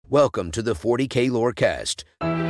Welcome to the 40K Lorecast.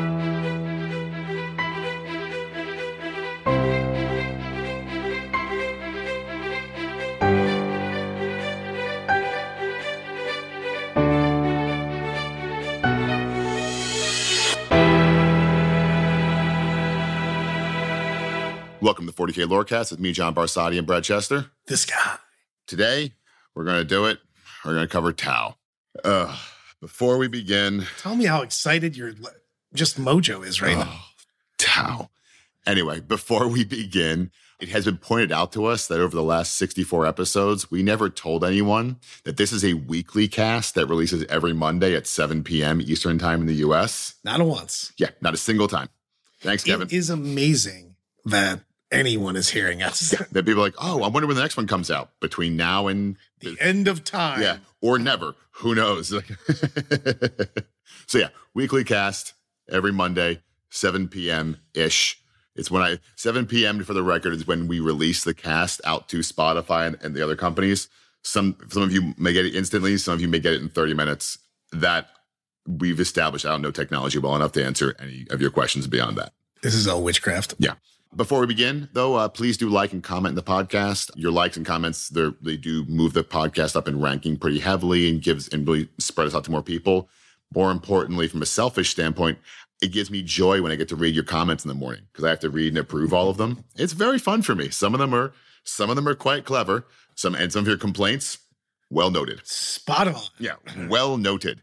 Welcome to 40K Lorecast with me, John Barsati, and Brad Chester. This guy. Today, we're going to do it. We're going to cover Tau. Before we begin... Tell me how excited your just mojo is right now. Tau. Anyway, before we begin, it has been pointed out to us that over the last 64 episodes, we never told anyone that this is a weekly cast that releases every Monday at 7 p.m. Eastern Time in the U.S. Not once. Yeah, not a single time. Thanks, Kevin. It is amazing that anyone is hearing us. That people are like, oh, I wonder when the next one comes out between now and... the end of time. Yeah, or never. Who knows? So yeah, weekly cast every Monday, 7 p.m.-ish. It's when 7 p.m. for the record is when we release the cast out to Spotify and the other companies. Some of you may get it instantly. Some of you may get it in 30 minutes. That we've established. I don't know technology well enough to answer any of your questions beyond that. This is all witchcraft. Yeah. Before we begin, though, please do like and comment in the podcast. Your likes and comments, they do move the podcast up in ranking pretty heavily and really spread us out to more people. More importantly, from a selfish standpoint, it gives me joy when I get to read your comments in the morning because I have to read and approve all of them. It's very fun for me. Some of them are quite clever. Some of your complaints, well noted. Spot on. Yeah, well noted.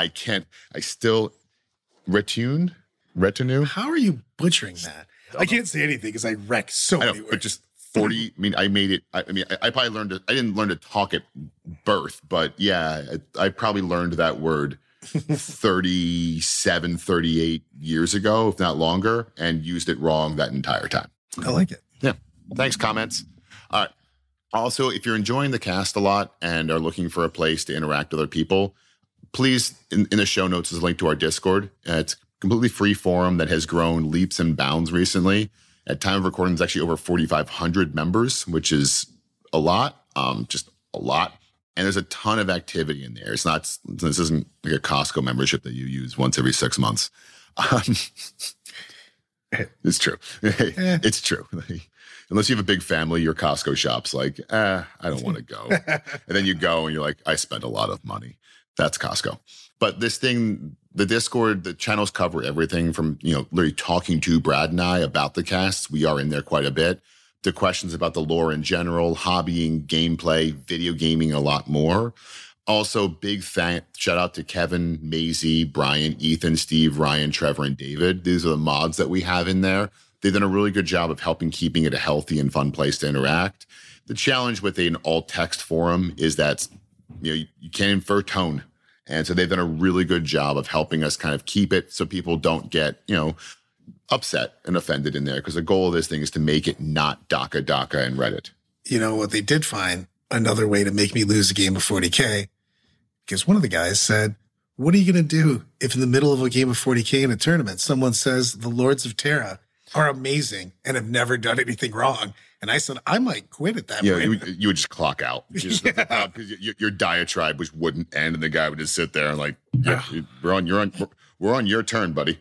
Retinue. How are you butchering that? I can't say anything because I wreck so many words. But just 40, I made it. I probably learned it. I didn't learn to talk at birth, but yeah, I probably learned that word 37, 38 years ago, if not longer, and used it wrong that entire time. I like it. Yeah. Thanks, comments. All right. Also, if you're enjoying the cast a lot and are looking for a place to interact with other people, please, in the show notes is a link to our Discord. It's completely free forum that has grown leaps and bounds recently. At time of recording, there's actually over 4,500 members, which is a lot, just a lot. And there's a ton of activity in there. This isn't like a Costco membership that you use once every 6 months. It's true. It's true. Unless you have a big family, your Costco shop's like, I don't want to go. And then you go and you're like, I spent a lot of money. That's Costco. But this thing, the Discord, the channels cover everything from, literally talking to Brad and I about the casts. We are in there quite a bit. To questions about the lore in general, hobbying, gameplay, video gaming, a lot more. Also, big shout out to Kevin, Maisie, Brian, Ethan, Steve, Ryan, Trevor, and David. These are the mods that we have in there. They've done a really good job of helping keeping it a healthy and fun place to interact. The challenge with an all-text forum is that you can't infer tone. And so they've done a really good job of helping us kind of keep it so people don't get, upset and offended in there. Because the goal of this thing is to make it not DACA and Reddit. You know what they did find? Another way to make me lose a game of 40K. Because one of the guys said, what are you going to do if in the middle of a game of 40K in a tournament, someone says the Lords of Terra are amazing and have never done anything wrong? And I said, I might quit at that point. You would just clock out. Your diatribe which wouldn't end, and the guy would just sit there and like, we're on your turn, buddy.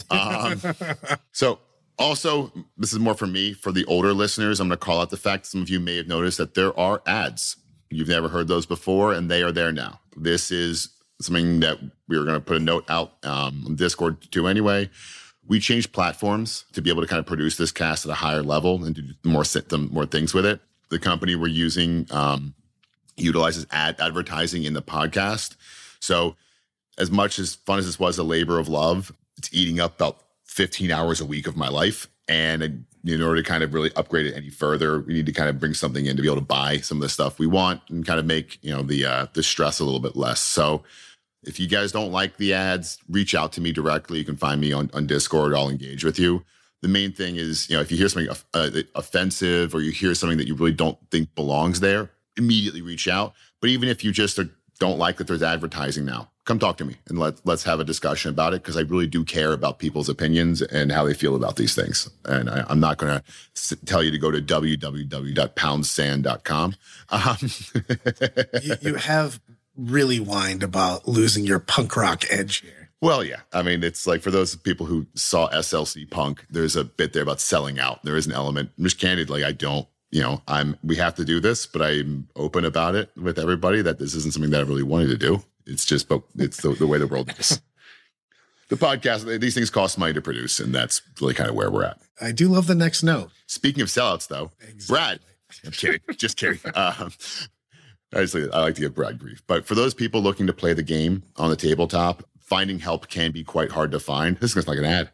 So also, this is more for me. For the older listeners, I'm going to call out the fact some of you may have noticed that there are ads. You've never heard those before, and they are there now. This is something that we were going to put a note out on Discord too anyway. We changed platforms to be able to kind of produce this cast at a higher level and do more things with it. The company we're using utilizes advertising in the podcast. So as much as fun as this was a labor of love, it's eating up about 15 hours a week of my life. And in order to kind of really upgrade it any further, we need to kind of bring something in to be able to buy some of the stuff we want and kind of make, the stress a little bit less. So if you guys don't like the ads, reach out to me directly. You can find me on Discord. I'll engage with you. The main thing is, if you hear something offensive or you hear something that you really don't think belongs there, immediately reach out. But even if you just don't like that there's advertising now, come talk to me and let's have a discussion about it, because I really do care about people's opinions and how they feel about these things. And I'm not going to tell you to go to www.poundsand.com. You have really whined about losing your punk rock edge here. Well, yeah. I mean, it's like for those people who saw SLC Punk, there's a bit there about selling out. There is an element. I'm just candid, like I don't, we have to do this, but I'm open about it with everybody that this isn't something that I really wanted to do. It's just, but it's the way the world is. The podcast, these things cost money to produce, and that's really kind of where we're at. I do love the next note. Speaking of sellouts, though, exactly. Brad, I'm kidding, just kidding. Obviously, I like to give Brad grief, but for those people looking to play the game on the tabletop, finding help can be quite hard to find. This is like an ad.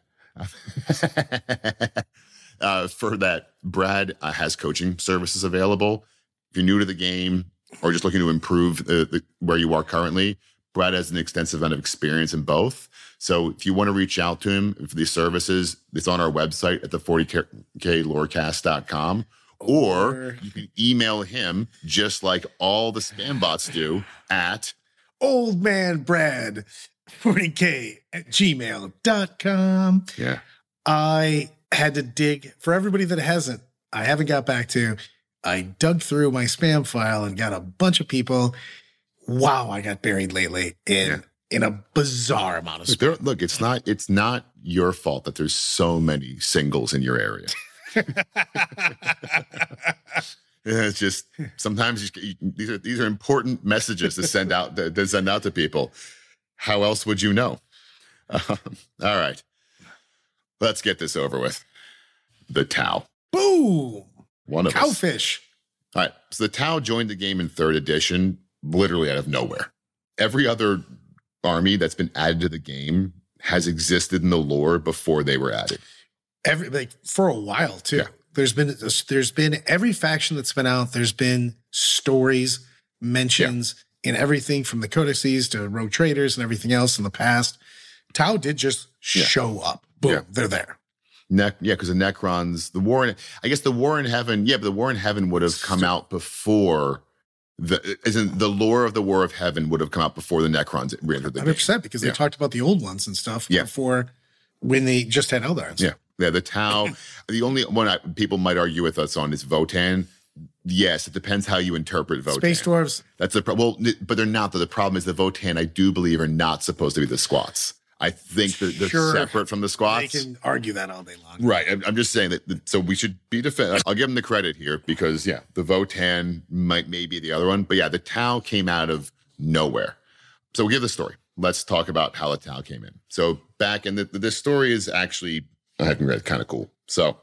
For that, Brad has coaching services available. If you're new to the game or just looking to improve where you are currently, Brad has an extensive amount of experience in both. So if you want to reach out to him for these services, it's on our website at the 40klorecast.com. Or you can email him just like all the spam bots do at oldmanbrad40k@gmail.com. Yeah. I had to dig for everybody that I haven't got back to. I dug through my spam file and got a bunch of people. Wow, I got buried lately in a bizarre amount of spam. Look, it's not your fault that there's so many singles in your area. It's just sometimes these are important messages to send out to people. How else would you know? All right, let's get this over with. The Tau. Boom. One of Cowfish. Us. All right, so the Tau joined the game in 3rd edition, literally out of nowhere. Every other army that's been added to the game has existed in the lore before they were added. For a while too. Yeah. There's been every faction that's been out. There's been stories, mentions in everything from the codices to rogue traders and everything else in the past. Tau did just show up. Boom, they're there. Because the Necrons, the War in Heaven. Yeah, but the War in Heaven would have come out before the lore of the War of Heaven would have come out before the Necrons re-entered the 100%, game. because they talked about the old ones and stuff before when they just had Eldar. Yeah. Yeah, the Tau. The only one people might argue with us on is Votann. Yes, it depends how you interpret Votann. Space Dwarves. That's the problem. Well, but they're not. The problem is the Votann, I do believe, are not supposed to be the squats. I think that they're separate from the squats. They can argue that all day long. Right. I'm just saying that. So we should be defended. I'll give them the credit here because, the Votann may be the other one. But the Tau came out of nowhere. So we'll give the story. Let's talk about how the Tau came in. So back in this story is actually, I haven't read, kind of cool. So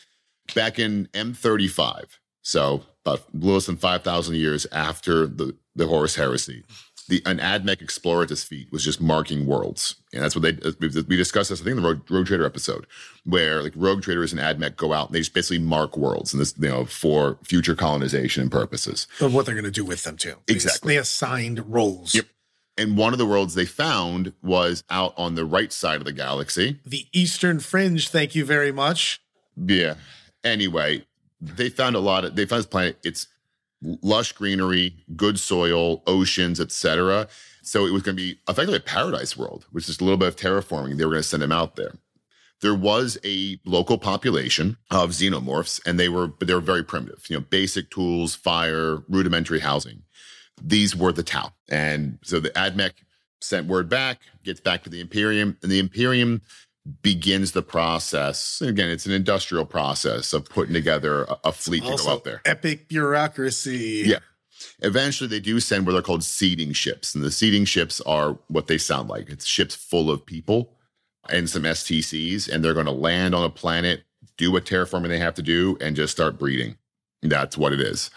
back in M35, so about less than 5,000 years after the Horus Heresy, an AdMech explorer at his feet was just marking worlds. And that's what we discussed this, I think, in the Rogue Trader episode, where like Rogue Traders and AdMech go out and they just basically mark worlds, and this, for future colonization and purposes. Of what they're going to do with them, too. Exactly. They assigned roles. Yep. And one of the worlds they found was out on the right side of the galaxy. The Eastern Fringe, thank you very much. Yeah. Anyway, they found this planet. It's lush greenery, good soil, oceans, etc. So it was going to be effectively a paradise world, which is a little bit of terraforming. They were going to send them out there. There was a local population of xenomorphs, and they were very primitive. Basic tools, fire, rudimentary housing. These were the Tau. And so the AdMech sent word back, gets back to the Imperium, and the Imperium begins the process. Again, it's an industrial process of putting together a fleet to go out there. Epic bureaucracy. Yeah. Eventually, they do send what they're called seeding ships. And the seeding ships are what they sound like. It's ships full of people and some STCs, and they're going to land on a planet, do what terraforming they have to do, and just start breeding. That's what it is.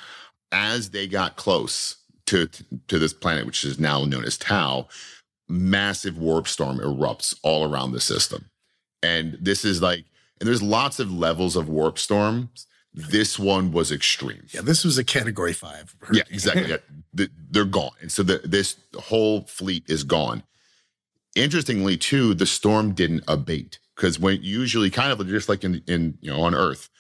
As they got close to this planet, which is now known as Tau, massive warp storm erupts all around the system. And this is and there's lots of levels of warp storms. This one was extreme. Yeah, this was a Category 5. Yeah, exactly. They're gone. And so this whole fleet is gone. Interestingly, too, the storm didn't abate, because when usually kind of just like in on Earth,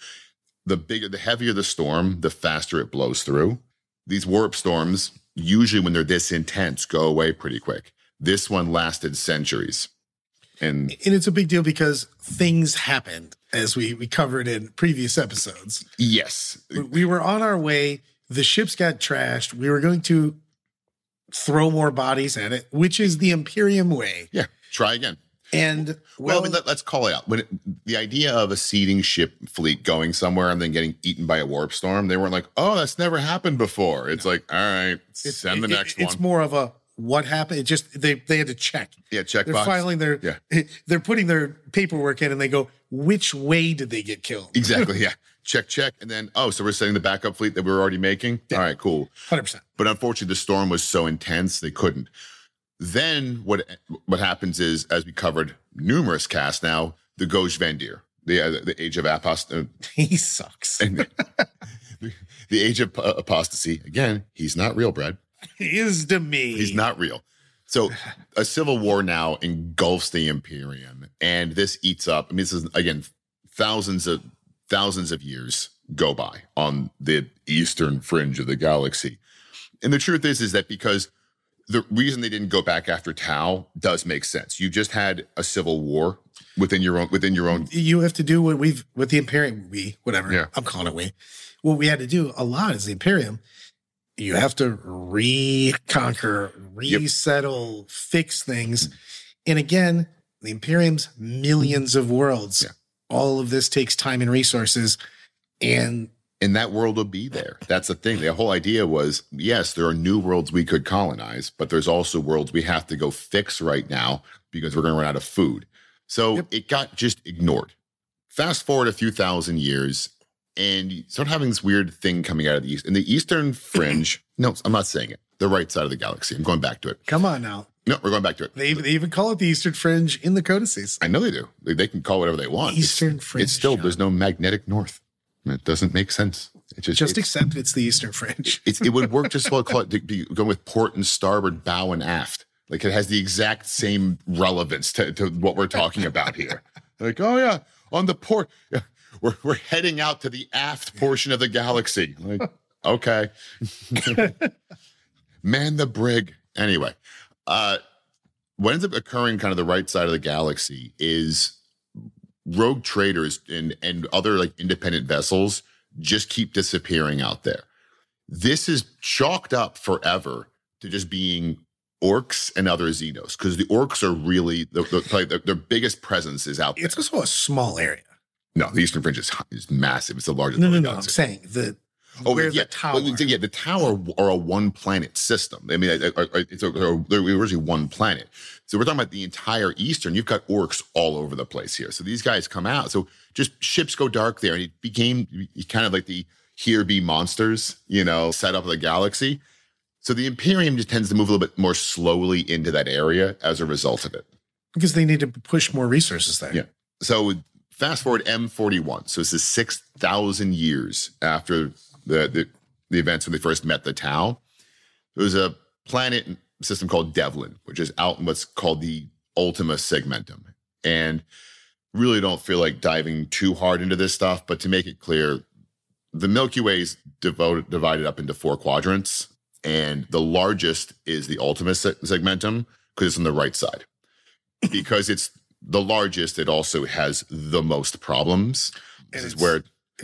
the heavier the storm, the faster it blows through. These warp storms, usually when they're this intense, go away pretty quick. This one lasted centuries. And it's a big deal because things happened, as we covered in previous episodes. Yes. We were on our way. The ships got trashed. We were going to throw more bodies at it, which is the Imperium way. Yeah, try again. And well, I mean, let's call it out. The idea of a seeding ship fleet going somewhere and then getting eaten by a warp storm, they weren't like, oh, that's never happened before. It's like, all right, send the next one. It's more of a what happened. It just they had to check. Yeah, check They're box. filing they're putting their paperwork in, and they go, which way did they get killed? Exactly. Yeah. Check. And then, so we're sending the backup fleet that we were already making. Yeah. All right, cool. 100%. But unfortunately, the storm was so intense they couldn't. Then what happens is, as we covered numerous casts now, the Goj Vendir, the Age of Apostasy. He sucks. The Age of Apostasy. Again, he's not real, Brad. He is to me. He's not real. So a civil war now engulfs the Imperium, and this eats up. I mean, this is, again, thousands of years go by on the eastern fringe of the galaxy. And the truth is that because the reason they didn't go back after Tau does make sense. You just had a civil war within your own. You have to do what with the Imperium. Whatever. Yeah. I'm calling it we. What we had to do a lot is the Imperium. You have to reconquer, resettle, fix things. And again, the Imperium's millions of worlds. Yeah. All of this takes time and resources. And that world will be there. That's the thing. The whole idea was, yes, there are new worlds we could colonize, but there's also worlds we have to go fix right now because we're going to run out of food. So It got just ignored. Fast forward a few thousand years, and you start having this weird thing coming out of the east. In the eastern fringe, no, I'm not saying it. The right side of the galaxy. I'm going back to it. Come on now. No, we're going back to it. They even call it the Eastern Fringe in the codices. I know they do. They can call it whatever they want. Eastern Fringe. It's still, there's no magnetic north. It doesn't make sense. Just accept it's the Eastern Fringe. It would work just well to be going with port and starboard, bow and aft. Like it has the exact same relevance to what we're talking about here. Like, oh yeah, on the port, yeah, we're heading out to the aft portion of the galaxy. Like, okay, man the brig. Anyway, what ends up occurring kind of the right side of the galaxy is rogue traders and other like independent vessels just keep disappearing out there. This is chalked up forever to just being orcs and other Xenos, because the orcs are really their biggest presence is out there. It's also a small area. No, the Eastern Fringe is massive. It's the largest. No. I'm saying the tower. The tower are a one planet system. I mean, they're originally one planet. So we're talking about the entire Eastern. You've got orcs all over the place here. So these guys come out. So just ships go dark there, and it became kind of like the here be monsters, setup of the galaxy. So the Imperium just tends to move a little bit more slowly into that area as a result of it. Because they need to push more resources there. Yeah. So fast forward M41. So this is 6,000 years after the events when they first met the Tau. There was a planet system called Devlin, which is out in what's called the Ultima Segmentum. And really don't feel like diving too hard into this stuff, but to make it clear, the Milky Way is divided up into 4 quadrants. And the largest is the Ultima Segmentum because it's on the right side. Because it's the largest, it also has the most problems. And it's where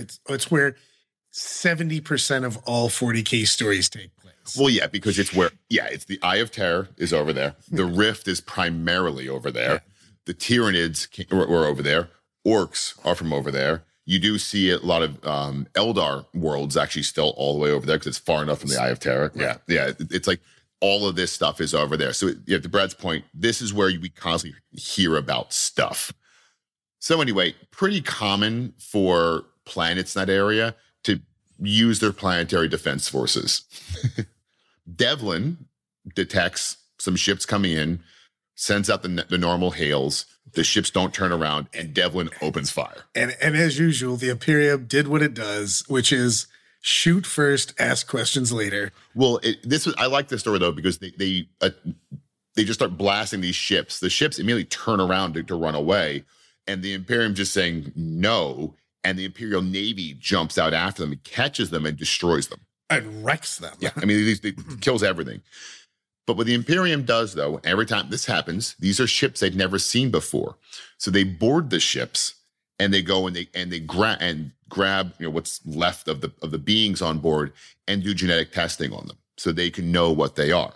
70% of all 40K stories take place. Well, yeah, because it's the Eye of Terror is over there. The Rift is primarily over there. Yeah. The Tyranids were over there. Orcs are from over there. You do see a lot of Eldar worlds actually still all the way over there because it's far enough from the Eye of Terror. Right. Yeah. It's like all of this stuff is over there. So to Brad's point, this is where we constantly hear about stuff. So anyway, pretty common for planets in that area to use their planetary defense forces. Devlin detects some ships coming in, sends out the normal hails. The ships don't turn around, and Devlin opens fire. And as usual, the Imperium did what it does, which is shoot first, ask questions later. Well, I like this story though because they just start blasting these ships. The ships immediately turn around to run away, and the Imperium just saying no. And the Imperial Navy jumps out after them and catches them and destroys them. And wrecks them. Yeah, I mean, it kills everything. But what the Imperium does, though, every time this happens, these are ships they'd never seen before. So they board the ships and they go and they grab what's left of the beings on board and do genetic testing on them so they can know what they are.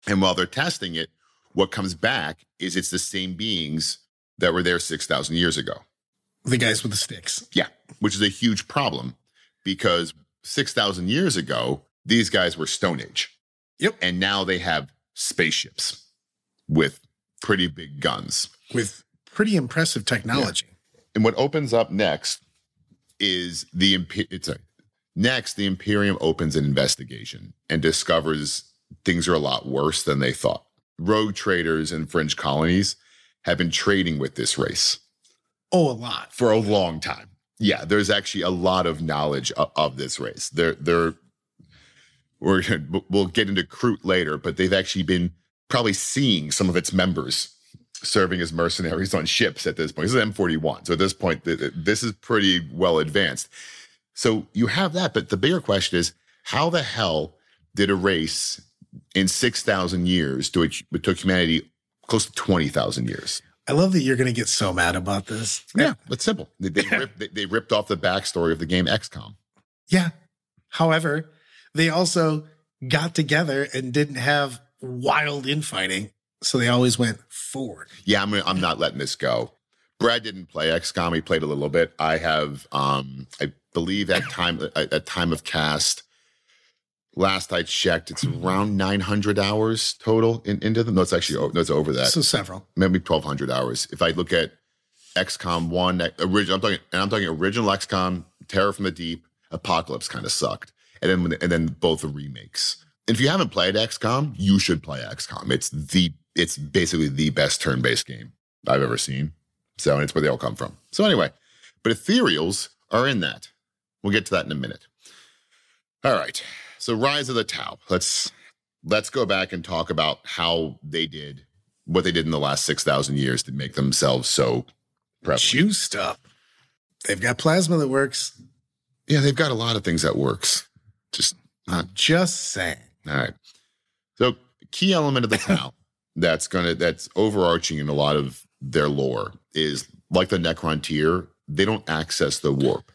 And while they're testing it, what comes back is it's the same beings that were there 6,000 years ago. The guys with the sticks. Yeah, which is a huge problem because 6,000 years ago, these guys were Stone Age. Yep. And now they have spaceships with pretty big guns. With pretty impressive technology. Yeah. And what opens up next is the Imperium opens an investigation and discovers things are a lot worse than they thought. Rogue traders and fringe colonies have been trading with this race. Oh, a lot. For a long time. Yeah, there's actually a lot of knowledge of this race. We'll get into Kroot later, but they've actually been probably seeing some of its members serving as mercenaries on ships at this point. This is M41. So at this point, this is pretty well advanced. So you have that, but the bigger question is, how the hell did a race in 6,000 years it took humanity close to 20,000 years? I love that you're going to get so mad about this. Yeah, it's simple. They ripped off the backstory of the game XCOM. Yeah. However, they also got together and didn't have wild infighting, so they always went forward. Yeah, I'm not letting this go. Brad didn't play XCOM. He played a little bit. I have, I believe at time of cast, last I checked, it's around 900 hours total into them. No, it's actually it's over that. So several. Maybe 1,200 hours. If I look at XCOM 1, I'm talking original XCOM, Terror from the Deep, Apocalypse kind of sucked. And then both the remakes. And if you haven't played XCOM, you should play XCOM. It's basically the best turn-based game I've ever seen. So, and it's where they all come from. So anyway, but Ethereals are in that. We'll get to that in a minute. All right. So Rise of the Tau. Let's go back and talk about how they did what they did in the last 6,000 years to make themselves so prevalent. Juiced up. They've got plasma that works. Yeah, they've got a lot of things that works. Just saying. All right. So key element of the Tau that's overarching in a lot of their lore is, like the Necrontyr, they don't access the warp.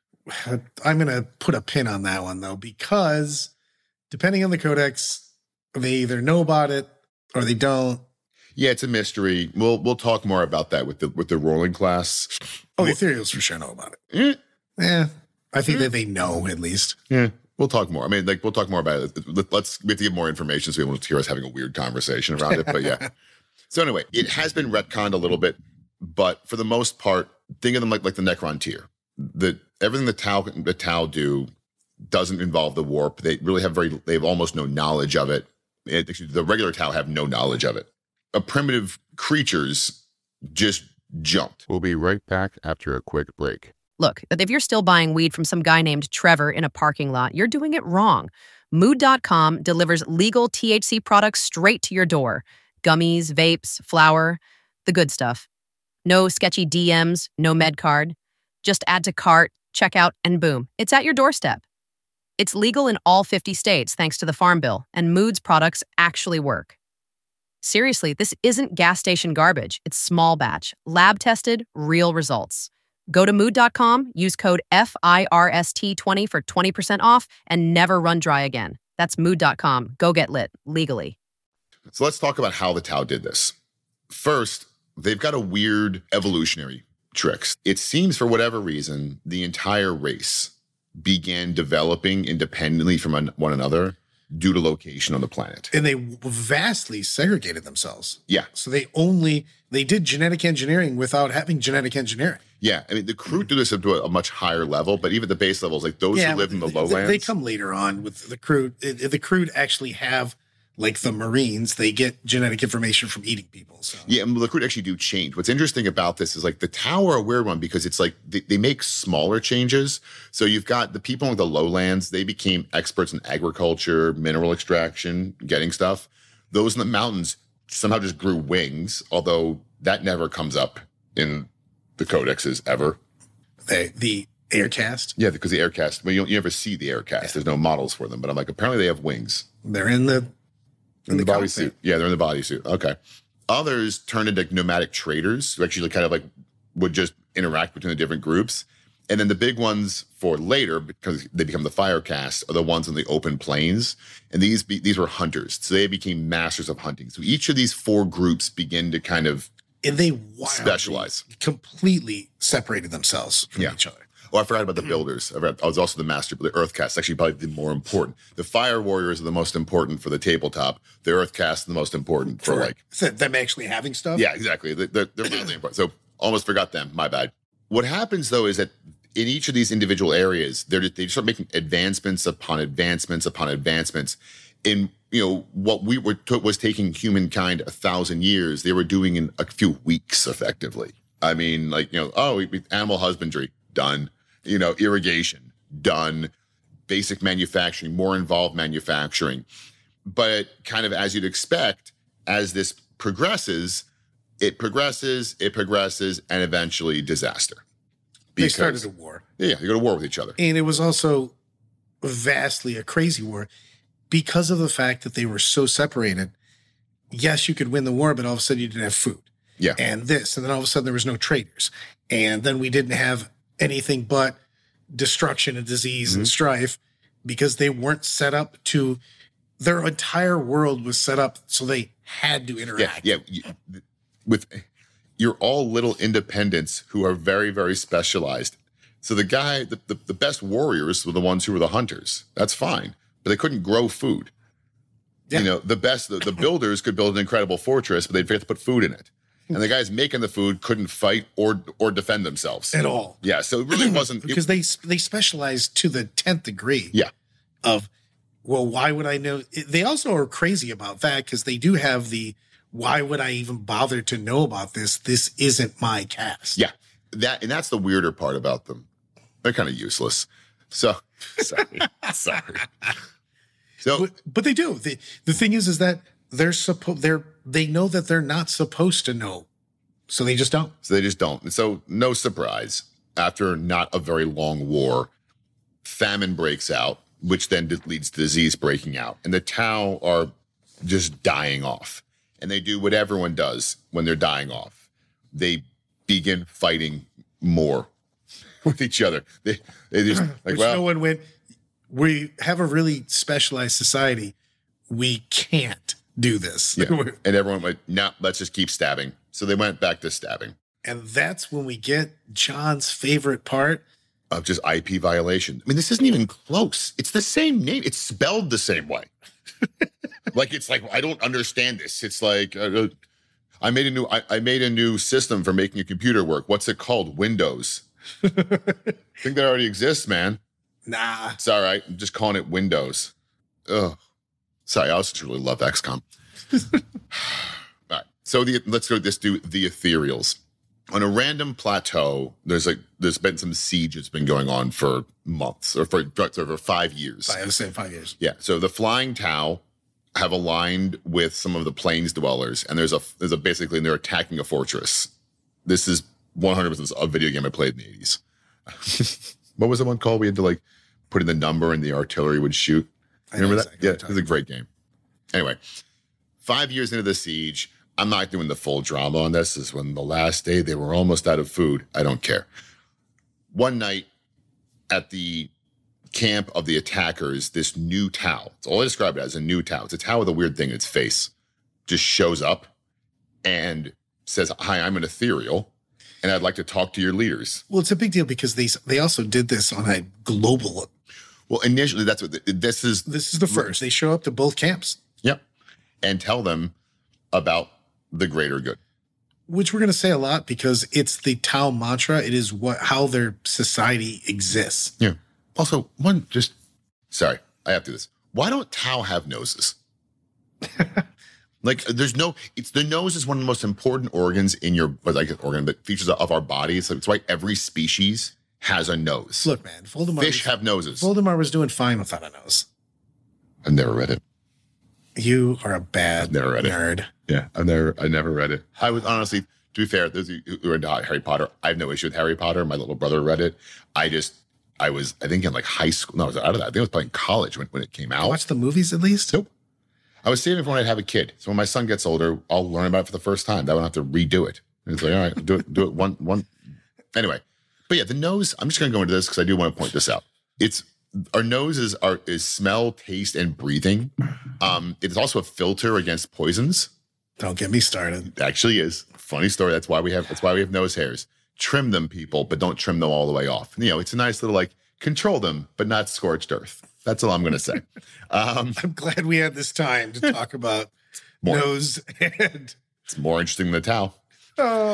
I'm going to put a pin on that one, though, because depending on the codex, they either know about it or they don't. Yeah, it's a mystery. We'll talk more about that with the rolling class. Oh, the Ethereals for sure know about it. Yeah, I think that they know at least. Yeah, we'll talk more. I mean, we'll talk more about it. We have to get more information so we won't hear us having a weird conversation around it. But yeah. So anyway, it has been retconned a little bit, but for the most part, think of them like the Necrontyr. Everything the Tau do doesn't involve the warp. They really they have almost no knowledge of it. Actually, the regular Tau have no knowledge of it. Primitive creatures just jumped. We'll be right back after a quick break. Look, if you're still buying weed from some guy named Trevor in a parking lot, you're doing it wrong. Mood.com delivers legal THC products straight to your door. Gummies, vapes, flour, the good stuff. No sketchy DMs, no med card. Just add to cart, checkout, and boom, it's at your doorstep. It's legal in all 50 states thanks to the Farm Bill, and Mood's products actually work. Seriously, this isn't gas station garbage. It's small batch, lab-tested, real results. Go to Mood.com, use code FIRST20 for 20% off, and never run dry again. That's Mood.com. Go get lit, legally. So let's talk about how the Tau did this. First, they've got a weird evolutionary tricks. It seems for whatever reason, the entire race began developing independently from one another due to location on the planet. And they vastly segregated themselves. Yeah. So they did genetic engineering without having genetic engineering. Yeah. I mean, the Kroot do this up to a much higher level, but even the base levels, like those who live in the lowlands. They come later on with the Kroot. The Kroot actually have, like the Marines, they get genetic information from eating people. So. Yeah, and the Kroot actually do change. What's interesting about this is like the Tau are a weird one because it's like they make smaller changes. So you've got the people in the lowlands, they became experts in agriculture, mineral extraction, getting stuff. Those in the mountains somehow just grew wings, although that never comes up in the codexes ever. The Aircast? Yeah, because the Aircast, well, you never see the Aircast. Yeah. There's no models for them, but I'm like, apparently they have wings. They're in the bodysuit. Yeah, they're in the bodysuit. Okay. Others turned into nomadic traders who actually kind of like would just interact between the different groups. And then the big ones for later, because they become the fire caste, are the ones on the open plains. And these were hunters. So they became masters of hunting. So each of these 4 groups begin to kind of And they specialize. Completely separated themselves from each other. Oh, I forgot about the builders. I was also the master, but the earth caste is actually probably the more important. The fire warriors are the most important for the tabletop. The earth caste is the most important for like them actually having stuff. Yeah, exactly. They're really important. So almost forgot them. My bad. What happens though is that in each of these individual areas, they start making advancements upon advancements upon advancements. In what was taking humankind 1,000 years, they were doing in a few weeks, effectively. I mean, animal husbandry done. Irrigation, done, basic manufacturing, more involved manufacturing. But kind of as you'd expect, as this progresses, and eventually disaster. They started a war. Yeah, they go to war with each other. And it was also vastly a crazy war because of the fact that they were so separated. Yes, you could win the war, but all of a sudden you didn't have food. Yeah. And then all of a sudden there was no traders. And then we didn't have anything but destruction and disease and strife because they weren't set up to, their entire world was set up so they had to interact. Yeah. You're all little independents who are very, very specialized. So the best warriors were the ones who were the hunters. That's fine, but they couldn't grow food. Yeah. The builders could build an incredible fortress, but they'd forget to put food in it. And the guys making the food couldn't fight or defend themselves At all. Yeah, so it really wasn't because they specialized to the 10th degree. Yeah. Of, well, why would I know? They also are crazy about that because they do have why would I even bother to know about this? This isn't my cast. Yeah, that's the weirder part about them. They're kind of useless. So sorry. So, but they do. The thing is that they know that they're not supposed to know. So they just don't. And so no surprise. After not a very long war, famine breaks out, which then leads to disease breaking out. And the Tau are just dying off. And they do what everyone does when they're dying off. They begin fighting more with each other. They just no one went, we have a really specialized society. We can't do this. Yeah. And everyone went, no, let's just keep stabbing. So they went back to stabbing. And that's when we get John's favorite part of just IP violation. I mean, this isn't even close. It's the same name. It's spelled the same way. It's like, I don't understand this. It's like, I made a new system for making a computer work. What's it called? Windows. I think that already exists, man. Nah. It's all right. I'm just calling it Windows. Ugh. Sorry, I also really love XCOM. All right. So let's do the ethereals. On a random plateau, there's been some siege that's been going on for months or for 5 years. I would say 5 years. Yeah. So the flying Tau have aligned with some of the plains dwellers, and they're attacking a fortress. This is 100% a video game I played in the 80s. What was the one called? We had to put in the number and the artillery would shoot. Remember that? Yeah, it was a great game. Anyway, 5 years into the siege, I'm not doing the full drama on this. This is when the last day they were almost out of food. I don't care. One night at the camp of the attackers, this new Tau, it's all I describe it as, a new Tau. It's a Tau with a weird thing in its face, just shows up and says, hi, I'm an ethereal, and I'd like to talk to your leaders. Well, it's a big deal because they also did this on a global. Well, initially, that's what this is. This is the first. They show up to both camps. Yep. And tell them about the greater good. Which we're going to say a lot because it's the Tau mantra. It is how their society exists. Yeah. Also, sorry, I have to do this. Why don't Tau have noses? The nose is one of the most important organs in but features of our bodies. So it's why every species has a nose. Look, man, fish have noses. Voldemort was doing fine without a nose. I've never read it. You are a bad nerd. Yeah, I never read it. I was honestly, to be fair, those who are into Harry Potter, I have no issue with Harry Potter. My little brother read it. I think in high school. No, I was out of that. I think I was probably in college when it came out. Watch the movies at least? Nope. I was saving it for when I'd have a kid. So when my son gets older, I'll learn about it for the first time. That I won't have to redo it. And it's like, all right, do it one. Anyway, But yeah, the nose, I'm just going to go into this because I do want to point this out. Our nose is smell, taste, and breathing. It is also a filter against poisons. Don't get me started. It actually is. Funny story. That's why we have nose hairs. Trim them, people, but don't trim them all the way off. It's a nice little control them, but not scorched earth. That's all I'm going to say. I'm glad we had this time to talk about nose and. It's more interesting than the towel. Oh.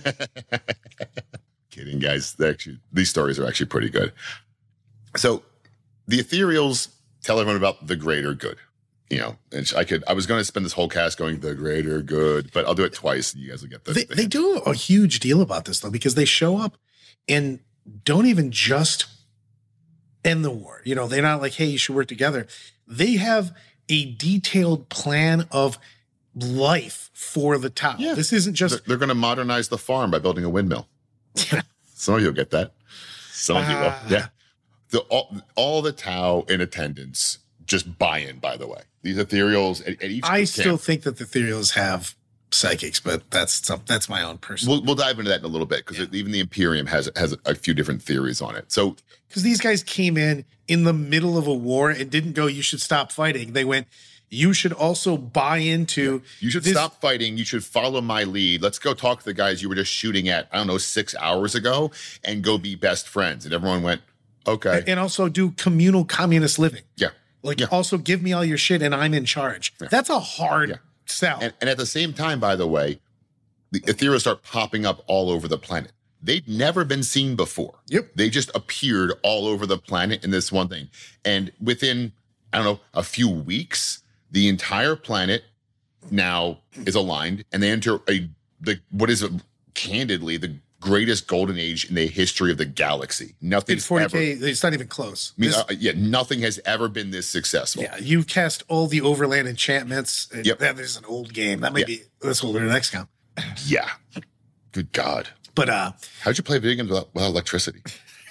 Kidding, guys. These stories are actually pretty good. So the ethereals tell everyone about the greater good. And I was going to spend this whole cast going the greater good, but I'll do it twice. And you guys will get the They do a huge deal about this though, because they show up and don't even just end the war. They're not like, hey, you should work together. They have a detailed plan of life for the Tau. Yeah. This isn't just they're going to modernize the farm by building a windmill. Some of you will get that. Some of you will. Yeah. All the Tau in attendance just buy in, by the way. These ethereals at each I still think that the ethereals have psychics, but that's my own personal. We'll dive into that in a little bit because even the Imperium has a few different theories on it. So because these guys came in the middle of a war and didn't go, you should stop fighting. They went, you should also buy into. You should stop fighting. You should follow my lead. Let's go talk to the guys you were just shooting at, 6 hours ago and go be best friends. And everyone went, okay. And also do communal communist living. Yeah. Also give me all your shit and I'm in charge. Yeah. That's a hard sell. And at the same time, by the way, the ethereals start popping up all over the planet. They'd never been seen before. Yep. They just appeared all over the planet in this one thing. And within, a few weeks, the entire planet now is aligned and they enter what is candidly the greatest golden age in the history of the galaxy. Nothing's 40K, it's not even close. Nothing has ever been this successful. Yeah, you've cast all the overland enchantments. Yep. There's an old game. That might be, let's hold it to XCOM. Yeah. Good God. But how'd you play video games without electricity?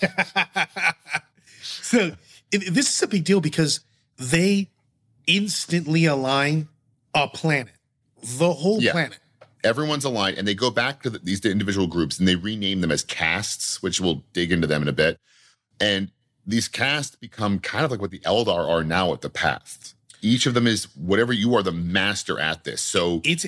So this is a big deal because they instantly align a planet, the whole planet. Everyone's aligned, and they go back to these individual groups, and they rename them as castes, which we'll dig into them in a bit. And these castes become kind of like what the Eldar are now at the Path. Each of them is whatever you are the master at this. So it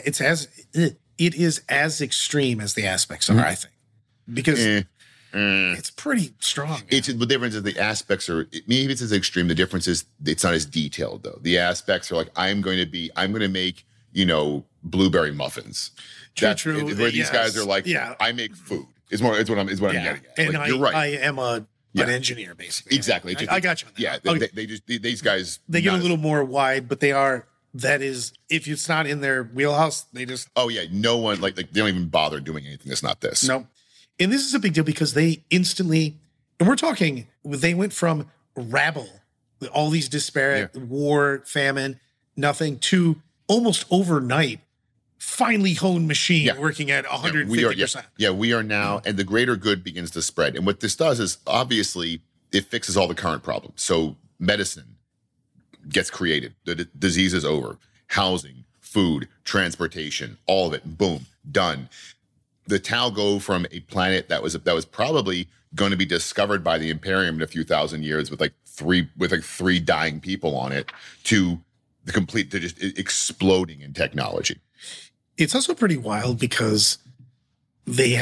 is as extreme as the aspects are, I think, because it's pretty strong. The difference is the aspects are maybe it's as extreme. The difference is it's not as detailed though. The aspects are like I'm going to make blueberry muffins. True. Where these guys are like, I make food. Is what I'm getting at. And you're right. I am an engineer, basically. Exactly. I got you on that. Yeah. They just these guys. They get a little more wide, but they are. That is, if it's not in their wheelhouse, they just. Oh yeah, no one they don't even bother doing anything that's not this. No, and this is a big deal because they instantly, and we're talking, they went from rabble, all these disparate war, famine, nothing, to almost overnight, finely honed machine working at 150%. We are now, and the greater good begins to spread. And what this does is obviously it fixes all the current problems. So medicine gets created, the disease is over, housing, food, transportation, all of it, boom, done. The Tau go from a planet that was probably going to be discovered by the Imperium in a few thousand years with three dying people on it to they're just exploding in technology. It's also pretty wild because they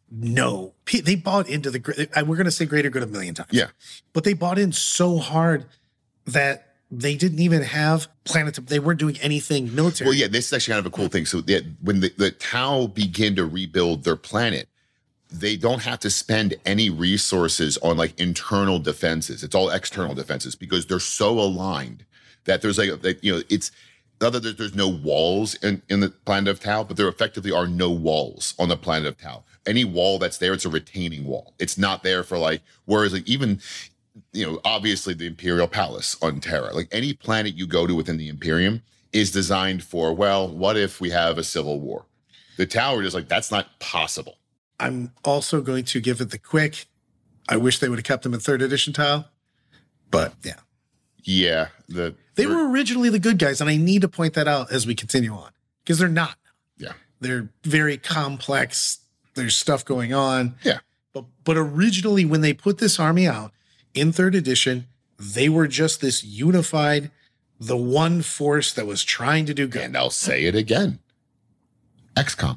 bought into we're going to say greater good a million times. Yeah. But they bought in so hard that they didn't even have they weren't doing anything military. Well, yeah, this is actually kind of a cool thing. So when the Tau begin to rebuild their planet, they don't have to spend any resources on internal defenses. It's all external defenses because they're so aligned that there's it's other than there's no walls in the planet of Tau, but there effectively are no walls on the planet of Tau. Any wall that's there, it's a retaining wall. It's not there for whereas even obviously the Imperial Palace on Terra, any planet you go to within the Imperium is designed for, well, what if we have a civil war? The Tau are just that's not possible. I'm also going to give it the quick. I wish they would have kept them in 3rd edition Tau, but yeah. Yeah. They were originally the good guys, and I need to point that out as we continue on, because they're not. Yeah. They're very complex. There's stuff going on. Yeah. But originally, when they put this army out in 3rd edition, they were just this unified, the one force that was trying to do good. And I'll say it again. XCOM.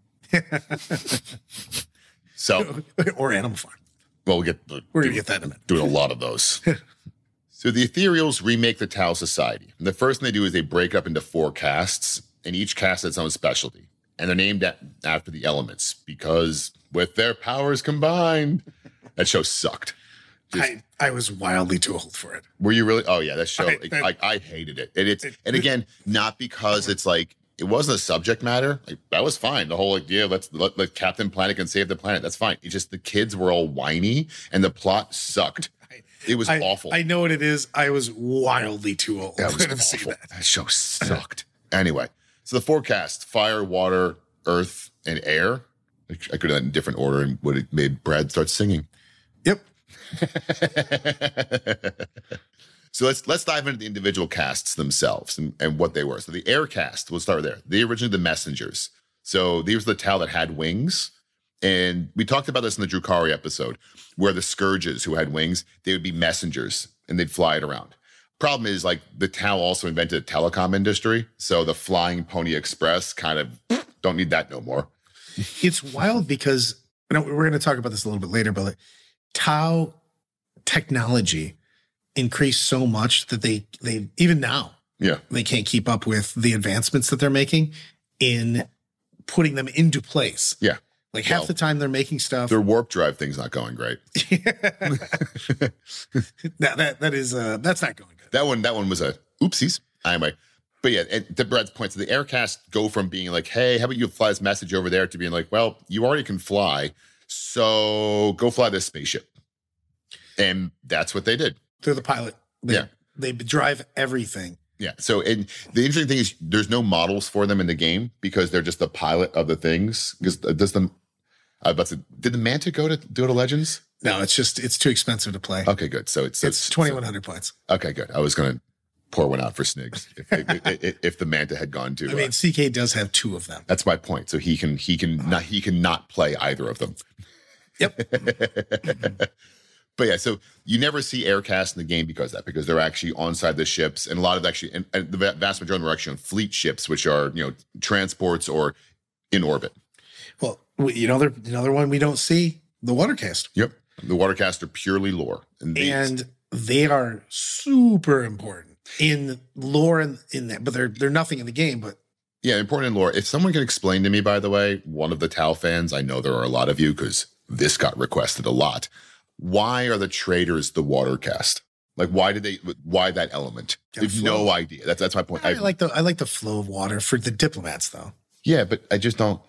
So, or Animal Farm. well, we're going to get that in a minute. doing a lot of those. So the Ethereals remake the Tau Society. And the first thing they do is they break up into 4 castes, and each caste has its own specialty. And they're named after the elements because with their powers combined, that show sucked. I was wildly too old for it. Were you really? Oh yeah, that show. I hated it. And again, not because it's like it wasn't a subject matter. Like that was fine. The whole idea, let Captain Planet can save the planet. That's fine. It's just the kids were all whiny and the plot sucked. It was awful. I know what it is. I was wildly too old. That was awful. That show sucked. Anyway, so the 4 castes: fire, water, earth, and air. I could have done it in different order and would have made Brad start singing. Yep. So let's dive into the individual casts themselves and what they were. So the air cast, we'll start there. They originally the messengers. So these were the Tau that had wings. And we talked about this in the Drukhari episode, where the Scourges who had wings, they would be messengers and they'd fly it around. Problem is, like, the Tau also invented the telecom industry. So the Flying Pony Express kind of don't need that no more. It's wild because, we're going to talk about this a little bit later, but like, Tau technology increased so much that they even now, they can't keep up with the advancements that they're making in putting them into place. Yeah. Like half the time they're making stuff. Their warp drive thing's not going great. That's not going good. That one was a oopsies. Anyway. But yeah, and to Brad's point, so the aircast go from being like, hey, how about you fly this message over there, to being like, well, you already can fly, so go fly this spaceship. And that's what they did. They're the pilot. They drive everything. Yeah. So, and the interesting thing is there's no models for them in the game because they're just the pilot of the things. Because did the Manta go to Legends? No, it's too expensive to play. Okay, good. So it's 2,100 points. Okay, good. I was going to pour one out for Snigs if the Manta had gone to. I mean, CK does have 2 of them. That's my point. So he can not play either of them. Yep. But yeah, so you never see aircast in the game because they're actually on side the ships, and a lot of and the vast majority are actually on fleet ships, which are transports or in orbit. Well, another one we don't see, the Watercast. Yep, the Watercast are purely lore, and they are super important in lore in that, but they're nothing in the game. But yeah, important in lore. If someone can explain to me, by the way, one of the Tau fans, I know there are a lot of you because this got requested a lot. Why are the traders the Watercast? Like, why that element? I have no idea. That's my point. I like the flow of water for the diplomats, though. Yeah, but I just don't.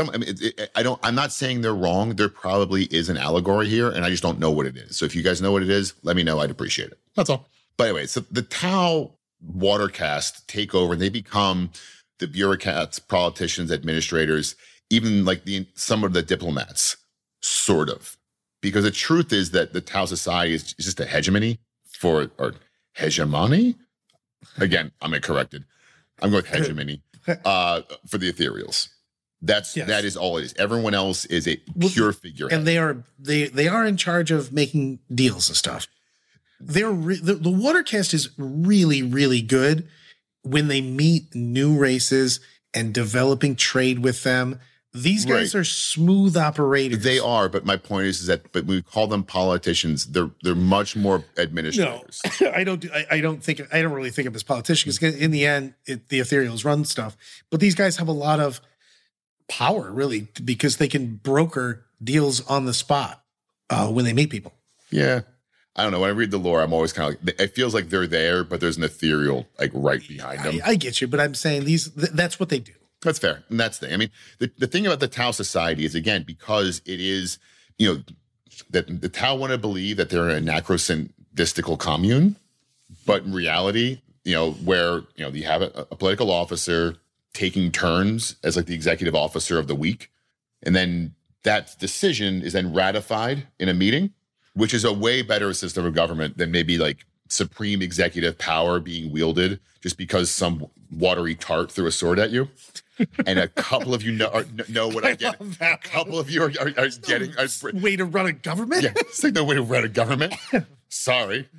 I'm not saying they're wrong. There probably is an allegory here, and I just don't know what it is. So if you guys know what it is, let me know. I'd appreciate it. That's all. But anyway, so the Tau Watercast take over, and they become the bureaucrats, politicians, administrators, even like some of the diplomats, sort of. Because the truth is that the Tau Society is just a hegemony or hegemony. Again, I'm corrected. I'm going with hegemony for the Ethereals. That is all it is. Everyone else is a pure figurehead, and they are in charge of making deals and stuff. The Watercast is really, really good when they meet new races and developing trade with them. These guys are smooth operators. They are, but my point is that we call them politicians. They're much more administrators. No, I don't really think of them as politicians because in the end, the Ethereals run stuff. But these guys have a lot of power, really, because they can broker deals on the spot when they meet people. Yeah. I don't know. When I read the lore, I'm always kind of like, it feels like they're there, but there's an ethereal like right behind them. I get you, but I'm saying that's what they do. That's fair. And that's the thing. I mean, the thing about the Tau Society is, again, because it is, that the Tau want to believe that they're a anachronistical commune, but in reality, where, you have a political officer taking turns as like the executive officer of the week. And then that decision is then ratified in a meeting, which is a way better system of government than maybe like supreme executive power being wielded just because some watery tart threw a sword at you. And a couple of you know what I'm getting. A couple of you are getting way to run a government. Yeah, it's like no way to run a government. Sorry.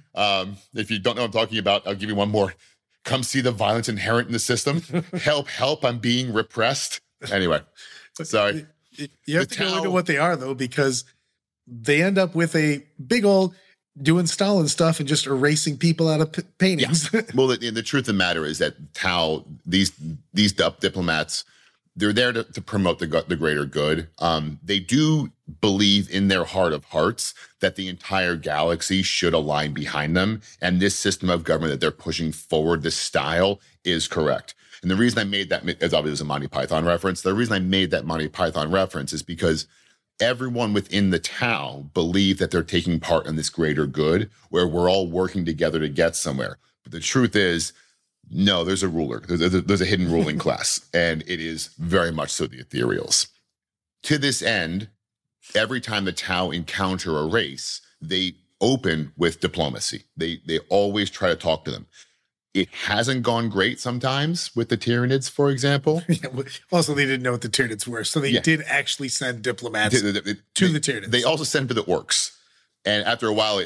If you don't know what I'm talking about, I'll give you one more. Come see the violence inherent in the system. Help, I'm being repressed. Anyway, sorry. You have to go into what they are, though, because they end up with a big old doing Stalin stuff and just erasing people out of paintings. Yeah. Well, the truth of the matter is that Tau, these diplomats, they're there to promote the greater good. They do believe in their heart of hearts that the entire galaxy should align behind them. And this system of government that they're pushing forward, this style, is correct. And the reason I made that, as obviously was a Monty Python reference, the reason I made that Monty Python reference is because everyone within the Tau believe that they're taking part in this greater good where we're all working together to get somewhere. But the truth is, no, there's a ruler. There's a hidden ruling class, and it is very much so the Ethereals. To this end, every time the Tau encounter a race, they open with diplomacy. They always try to talk to them. It hasn't gone great sometimes with the Tyranids, for example. Yeah, also, they didn't know what the Tyranids were, so they did actually send diplomats to the Tyranids. They also sent them to the Orcs. And after a while,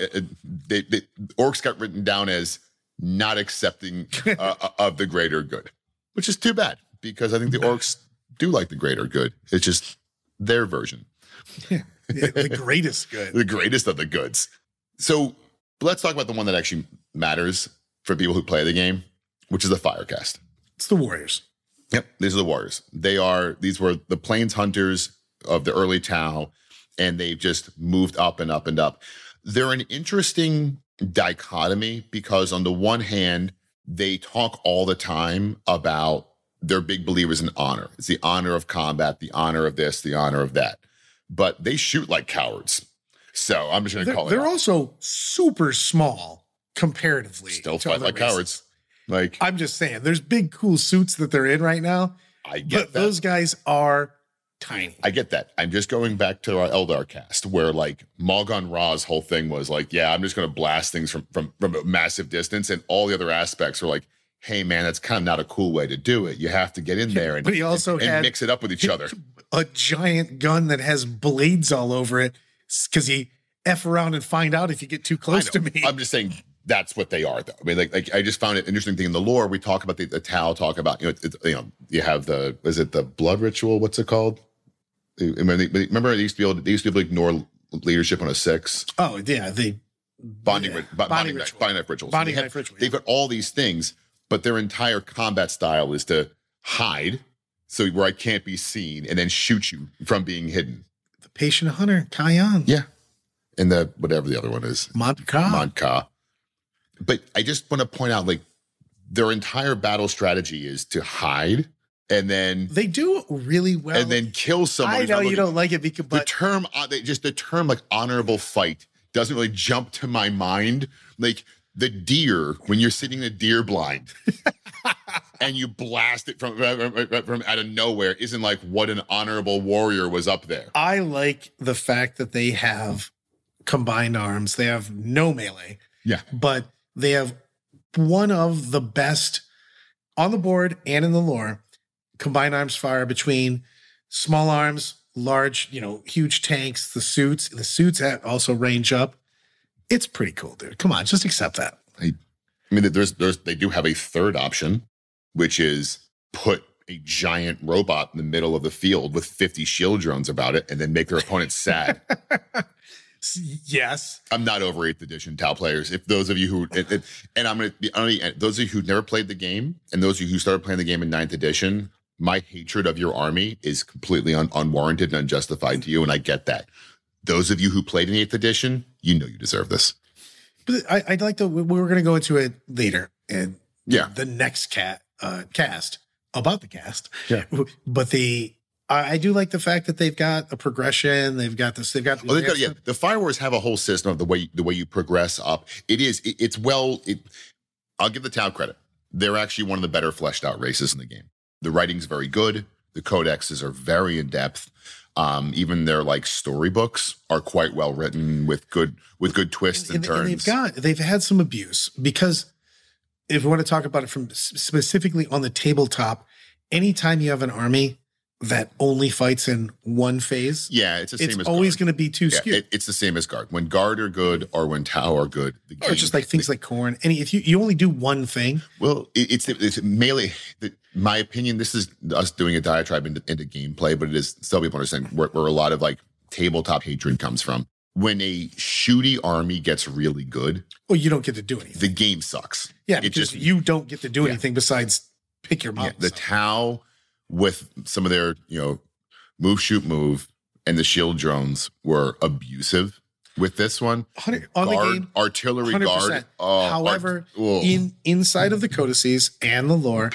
the Orcs got written down as not accepting of the greater good, which is too bad because I think the Orcs do like the greater good. It's just their version. Yeah, the greatest good. The greatest of the goods. So let's talk about the one that actually matters for people who play the game, which is the Firecast. It's the Warriors. Yep, these are the Warriors. These were the Plains Hunters of the early Tau, and they've just moved up and up and up. They're an interesting dichotomy because on the one hand, they talk all the time about they're big believers in honor. It's the honor of combat, the honor of this, the honor of that. But they shoot like cowards. So I'm just going to call it. They're also super small comparatively. Still fight like cowards. Like, I'm just saying, there's big cool suits that they're in right now. I get that. Those guys are tiny. I get that. I'm just going back to our Eldar cast where like Malgon Ra's whole thing was like, yeah, I'm just going to blast things from a massive distance. And all the other aspects are like, hey man, that's kind of not a cool way to do it. You have to get in there and, but he also and mix it up with each other. A giant gun that has blades all over it because he F around and find out if you get too close to me. I'm just saying that's what they are though. I mean, like I just found it interesting thing in the lore. We talk about the Tau, talk about, you have is it the blood ritual? What's it called? Remember they used to be able to ignore leadership on a 6. Oh yeah. Bonding knife rituals. Bonding knife ritual. They've got all these things, but their entire combat style is to hide so where I can't be seen and then shoot you from being hidden. The patient hunter, Kayan. Yeah. And the whatever the other one is. Mod Ka. But I just want to point out, like, their entire battle strategy is to hide and then they do really well. And then kill someone. I know you don't like it because the term like honorable fight doesn't really jump to my mind. Like the deer, when you're sitting in a deer blind and you blast it from out of nowhere, isn't like what an honorable warrior was up there. I like the fact that they have combined arms. They have no melee. Yeah. But they have one of the best on the board and in the lore combined arms fire between small arms, large, huge tanks, the suits. The suits also range up. It's pretty cool, dude. Come on, just accept that. I mean, they do have a third option, which is put a giant robot in the middle of the field with 50 shield drones about it and then make their opponents sad. Yes. I'm not over 8th edition Tau players. If those of you who, and I'm going to be only, those of you who've never played the game and those of you who started playing the game in 9th edition, my hatred of your army is completely unwarranted and unjustified to you. And I get that. Those of you who played in 8th edition, you deserve this. But I'd like to, we're going to go into it later and the next cast about the cast. Yeah. But I do like the fact that they've got a progression. They've got this. The Fire Wars have a whole system of the way you progress up. I'll give the Tau credit. They're actually one of the better fleshed out races in the game. The writing's very good. The codexes are very in depth. Even their like storybooks are quite well written with good twists and turns. And they've had some abuse because if we want to talk about it from specifically on the tabletop anytime you have an army that only fights in one phase, Yeah, it's the same it's as always Guard. going to be too skewed. It's the same as Guard. When Guard are good or when Tau are good, the Or game, just like things like corn. If you only do one thing, well, it's melee. My opinion, this is us doing a diatribe into gameplay, but it is so people understand where a lot of like tabletop hatred comes from. When a shooty army gets really good, well, you don't get to do anything. the game sucks. Yeah, it because you don't get to do anything besides pick your models. the Tau with some of their move, shoot, move, and the shield drones were abusive with this one. On the game, artillery 100%. guard. However, inside of the codices and the lore,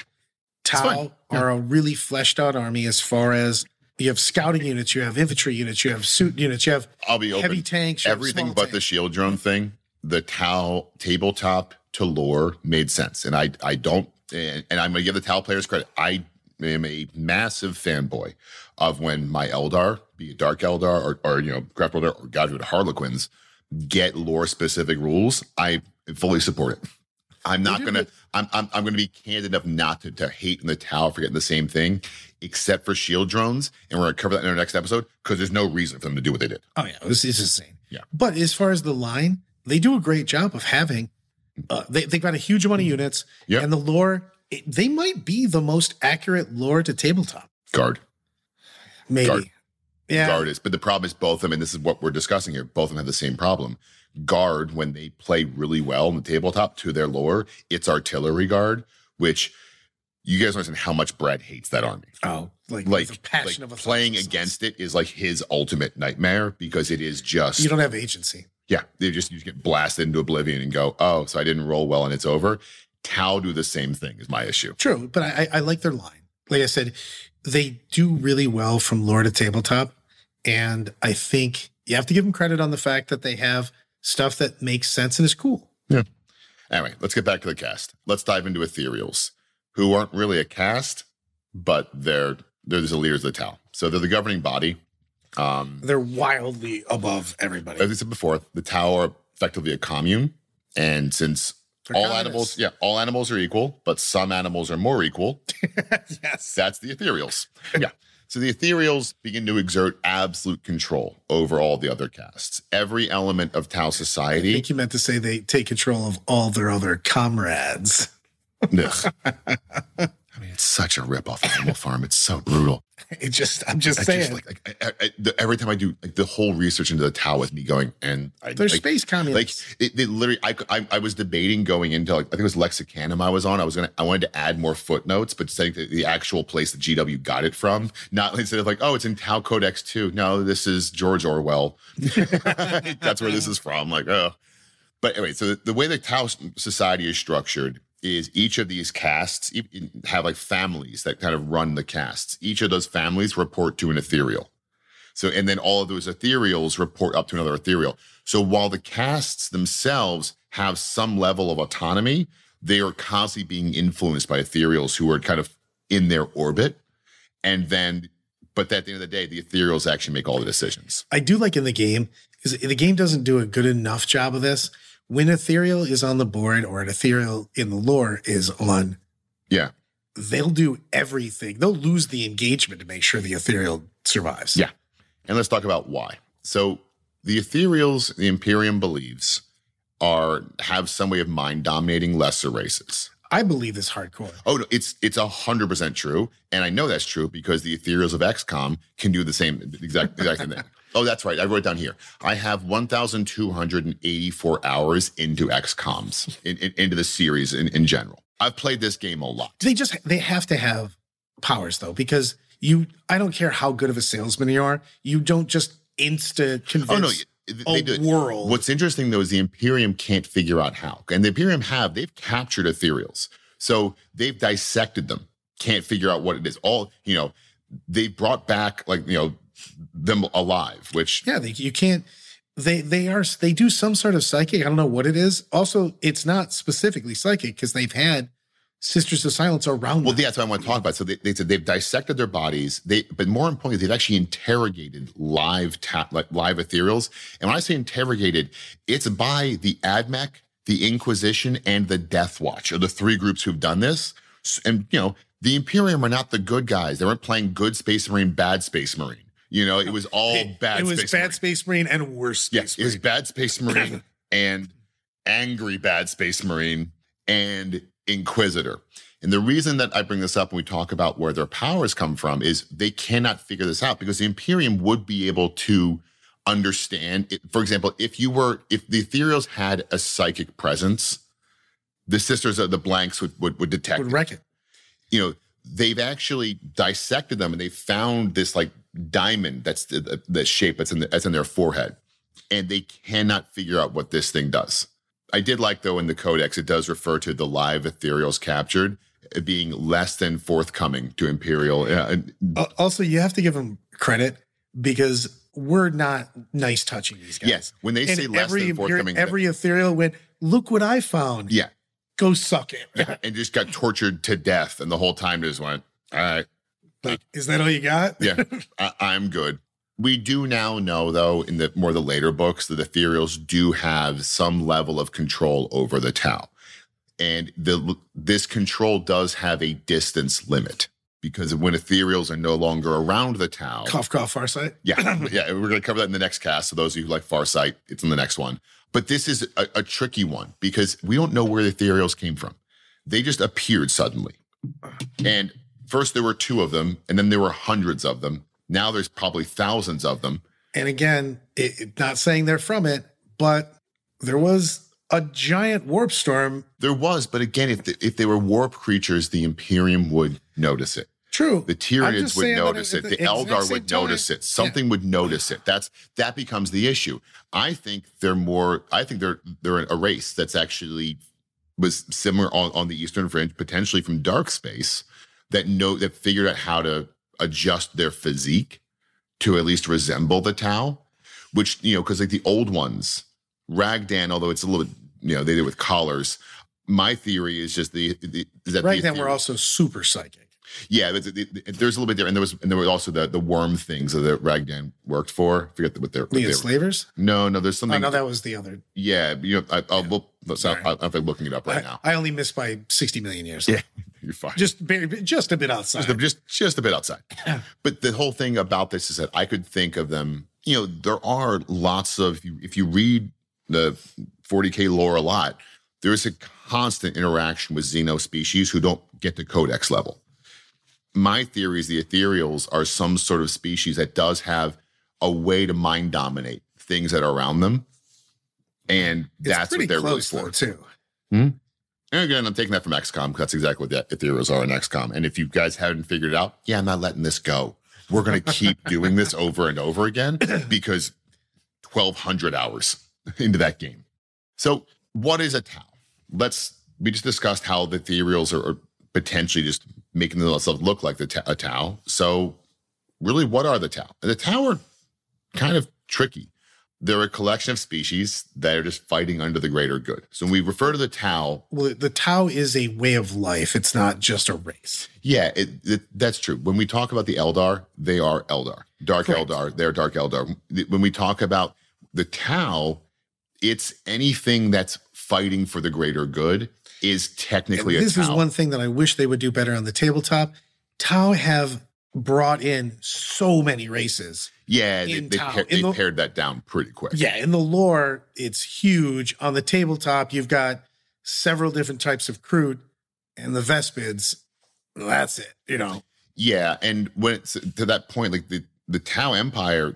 Tau are a really fleshed out army as far as you have scouting units, you have infantry units, you have suit units, you have I'll be open. heavy tanks, you have Everything small but tanks. the shield drone thing. The Tau tabletop to lore made sense, and I don't, and I'm going to give the Tau players credit. I am a massive fanboy of when my Eldar, be it Dark Eldar or Craft Eldar or Godhood Harlequins, get lore specific rules. I fully support it. I'm not gonna. I'm gonna be candid enough not to hate in the Tau for getting the same thing, except for shield drones, and we're gonna cover that in our next episode because there's no reason for them to do what they did. Oh yeah, it's insane. Yeah. But as far as the line, they do a great job of having. They've got a huge amount of units, Yeah. and the lore. They might be the most accurate lore to tabletop. Guard. Maybe. Guard. Yeah. Guard is, but the problem is both of them, and this is what we're discussing here. Both of them have the same problem. Guard, when they play really well in the tabletop to their lore, it's artillery guard, which you guys understand how much Brad hates that army. Oh, like the passion of a playing thousand suns. against it is like his ultimate nightmare because it is just You don't have agency. yeah. You just get blasted into oblivion and go, oh, so I didn't roll well and it's over. Tau do the same thing is my issue. True, but I like their line. Like I said, they do really well from lore to tabletop, and I think you have to give them credit on the fact that they have stuff that makes sense and is cool. Yeah. Anyway, let's get back to the cast. Let's dive into Ethereals, who aren't really a cast, but they're the leaders of the Tau. So they're the governing body. They're wildly above everybody. As I said before, the Tau are effectively a commune. And since They're communists. all animals are equal, but some animals are more equal, Yes. that's the Ethereals. Yeah. So the Ethereals begin to exert absolute control over all the other castes. Every element of Tau I society. think you meant to say they take control of all their other comrades. Ugh. I mean, it's such a ripoff of Animal Farm. It's so brutal. I'm just saying. Every time I do like the whole research into the Tau with me going, and They're space communists. they literally, I was debating going into I think it was Lexicanum I was on. I wanted to add more footnotes, but saying the actual place that GW got it from, not instead of like, oh, it's in Tau Codex 2. No, this is George Orwell. That's where this is from. Like, oh. But anyway, so the way the Tau society is structured is each of these castes have like families that kind of run the castes. Each of those families report to an ethereal. So, and then all of those ethereals report up to another ethereal. So while the castes themselves have some level of autonomy, they are constantly being influenced by ethereals who are kind of in their orbit. And then, but at the end of the day, the ethereals actually make all the decisions. I do like in the game, is the game doesn't do a good enough job of this. When ethereal is on the board or an ethereal in the lore is on, Yeah. they'll do everything. They'll lose the engagement to make sure the ethereal survives. Yeah. And let's talk about why. So the ethereals, the Imperium believes, have some way of mind dominating lesser races. I believe this hardcore. Oh, no, it's 100% true. And I know that's true because the ethereals of XCOM can do the same exact thing. Oh, that's right. I wrote it down here. I have 1,284 hours into XCOMs, into the series in general. I've played this game a lot. They have to have powers though, because I don't care how good of a salesman you are. You don't just insta convince They do. world. What's interesting though is the Imperium can't figure out how. And the Imperium they've captured ethereals. So they've dissected them, can't figure out what it is. They brought back them alive, which you can't. They do some sort of psychic. I don't know what it is. Also, it's not specifically psychic because they've had Sisters of Silence around. Well, them. that's what I want to talk about. So they said they've dissected their bodies. But more importantly, they've actually interrogated live ethereals. And when I say interrogated, it's by the AdMech, the Inquisition, and the Death Watch are the three groups who've done this. And the Imperium are not the good guys. They weren't playing good Space Marine, bad Space Marine. It was all bad. It was Space bad Marine. Space Marine and worse Space Yes, it was bad Space Marine and angry bad Space Marine and Inquisitor. And the reason that I bring this up when we talk about where their powers come from is they cannot figure this out, because the Imperium would be able to understand it. For example, if the Ethereals had a psychic presence, the Sisters of the Blanks would detect would wreck it. They've actually dissected them, and they found this like diamond that's the shape that's in their forehead, and they cannot figure out what this thing does. I did like, though, in the Codex, it does refer to the live Ethereals captured being less than forthcoming to Imperial. Also, you have to give them credit, because we're not nice touching these guys. Yes, when they say less than forthcoming, every Ethereal went, look what I found. Yeah. Go suck it. And just got tortured to death, and the whole time just went, all right. Like, is that all you got? Yeah, I'm good. We do now know, though, in the later books, that the Ethereals do have some level of control over the Tau. And this control does have a distance limit, because when Ethereals are no longer around the Tau. Cough, cough, Farsight. Yeah, we're going to cover that in the next cast. So those of you who like Farsight, it's in the next one. But this is a tricky one, because we don't know where the Ethereals came from. They just appeared suddenly. And first there were 2 of them, and then there were hundreds of them. Now there's probably thousands of them. And again, not saying they're from it, but there was a giant warp storm. There was, but again, if they were warp creatures, the Imperium would notice it. True. The Tyrians would notice it. The Eldar would notice it. Something would notice it. That becomes the issue. I think they're a race that's actually was similar on the Eastern Fringe, potentially from Dark Space, that figured out how to adjust their physique to at least resemble the Tau, which, because like the old ones, Ragdan, although it's a little bit, they did it with collars. My theory is just that Ragdan were also super psychic. Yeah, there's a little bit there, and there was also the worm things that Ragdan worked for. I forget what they're Slavers. No, there's something. Oh, no, that was the other. Yeah, I'm looking it up right now. I only missed by 60 million years. Yeah, you're fine. Just a bit outside. Just a bit outside. But the whole thing about this is that I could think of them. There are lots of, if you read the 40K lore a lot, there is a constant interaction with Xeno species who don't get to Codex level. My theory is the Ethereals are some sort of species that does have a way to mind dominate things that are around them. And that's what they're really for. Too. And again, I'm taking that from XCOM, because that's exactly what the Ethereals are in XCOM. And if you guys haven't figured it out, I'm not letting this go. We're going to keep doing this over and over again, because 1,200 hours into that game. So what is a Tau? We just discussed how the Ethereals are potentially just making themselves look like a Tau. So really, what are the Tau? The Tau are kind of tricky. They're a collection of species that are just fighting under the greater good. So when we refer to the Tau... Well, the Tau is a way of life. It's not just a race. Yeah, that's true. When we talk about the Eldar, they are Eldar. Dark Correct. Eldar, they're Dark Eldar. When we talk about the Tau, it's anything that's fighting for the greater good is technically a Tau. This is one thing that I wish they would do better on the tabletop. Tau have brought in so many races. Yeah, they pared that down pretty quick. Yeah, in the lore, it's huge. On the tabletop, you've got several different types of Kroot, and the Vespids, that's it, Yeah, and when it's to that point, like the Tau Empire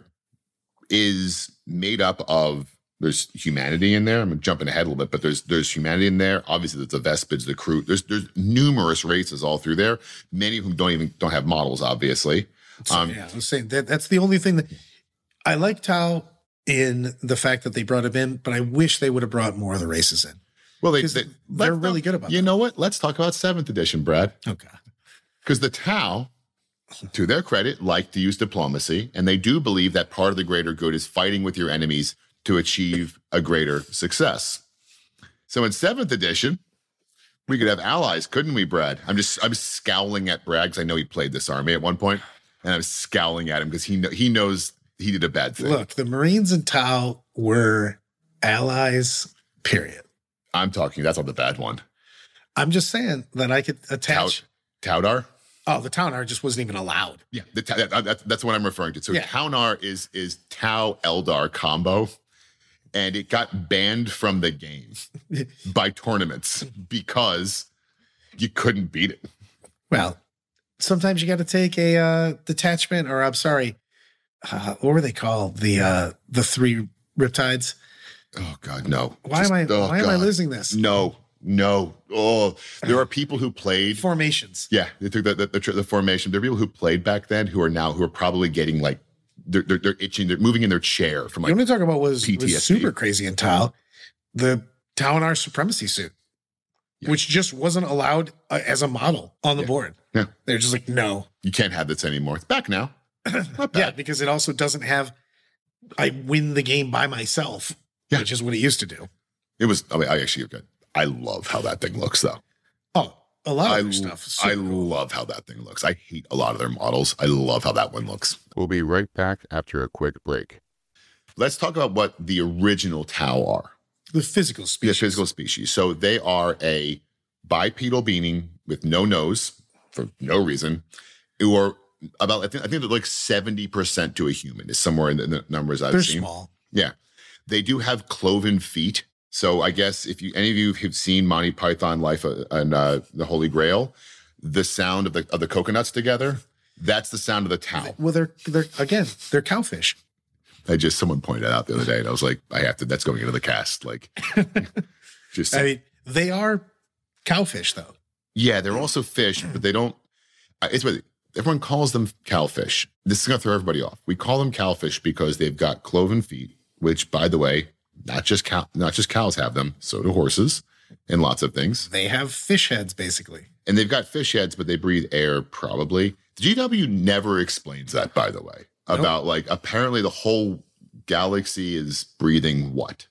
is made up of, there's humanity in there. I'm jumping ahead a little bit, but there's humanity in there. Obviously, there's the Vespids, the Kroot. There's numerous races all through there. Many of whom don't have models, obviously. I was saying that's the only thing that I like Tau in the fact that they brought him in, but I wish they would have brought more of the races in. Well, they're really good about it. You know what? Let's talk about 7th edition, Brad. Okay. Because the Tau, to their credit, like to use diplomacy, and they do believe that part of the greater good is fighting with your enemies to achieve a greater success. So in 7th edition, we could have allies, couldn't we, Brad? I'm scowling at Brad because I know he played this army at one point, and I'm scowling at him because he knows he did a bad thing. Look, the Marines and Tau were allies, period. I'm talking, that's not the bad one. I'm just saying that I could attach. Taudar? Oh, the Taunar just wasn't even allowed. Yeah, that's what I'm referring to. So Yeah. Taunar is Tau Eldar combo, and it got banned from the game by tournaments because you couldn't beat it. Well, sometimes you got to take a detachment, or I'm sorry, what were they called? The 3 Riptides. Oh God, no! Why am I losing this? No. Oh, there are people who played Formations. Yeah, they took the formation. There are people who played back then who are probably getting like they're itching. They're moving in their chair from like. You want to talk about was PTSD. super crazy in Tau, the Taunar supremacy suit, which just wasn't allowed as a model on the board. Yeah, they're just like, no, you can't have this anymore. It's back now. Not bad. Yeah, because it also doesn't have. I win the game by myself, which is what it used to do. It was. I mean, I actually good. I love how that thing looks, though. Oh, a lot of their stuff. I love how that thing looks. I hate a lot of their models. I love how that one looks. We'll be right back after a quick break. Let's talk about what the original Tau are. The physical species. The physical species. So they are a bipedal being with no nose for no reason, who are about, I think they're like 70% to a human is somewhere in the numbers I've seen. They're small. Yeah. They do have cloven feet. So I guess if any of you have seen Monty Python Life and the Holy Grail, the sound of the coconuts together, that's the sound of the Tau. Well, they're cowfish. Someone pointed out the other day, and I was like, that's going into the cast. Like, just. I mean, they are cowfish, though. Yeah, they're also fish, but they don't. It's what everyone calls them cowfish. This is going to throw everybody off. We call them cowfish because they've got cloven feet, which, by the way, not just cows have them. So do horses and lots of things. They have fish heads, basically. And they've got fish heads, but they breathe air, probably. The GW never explains that, by the way, about like apparently the whole galaxy is breathing what?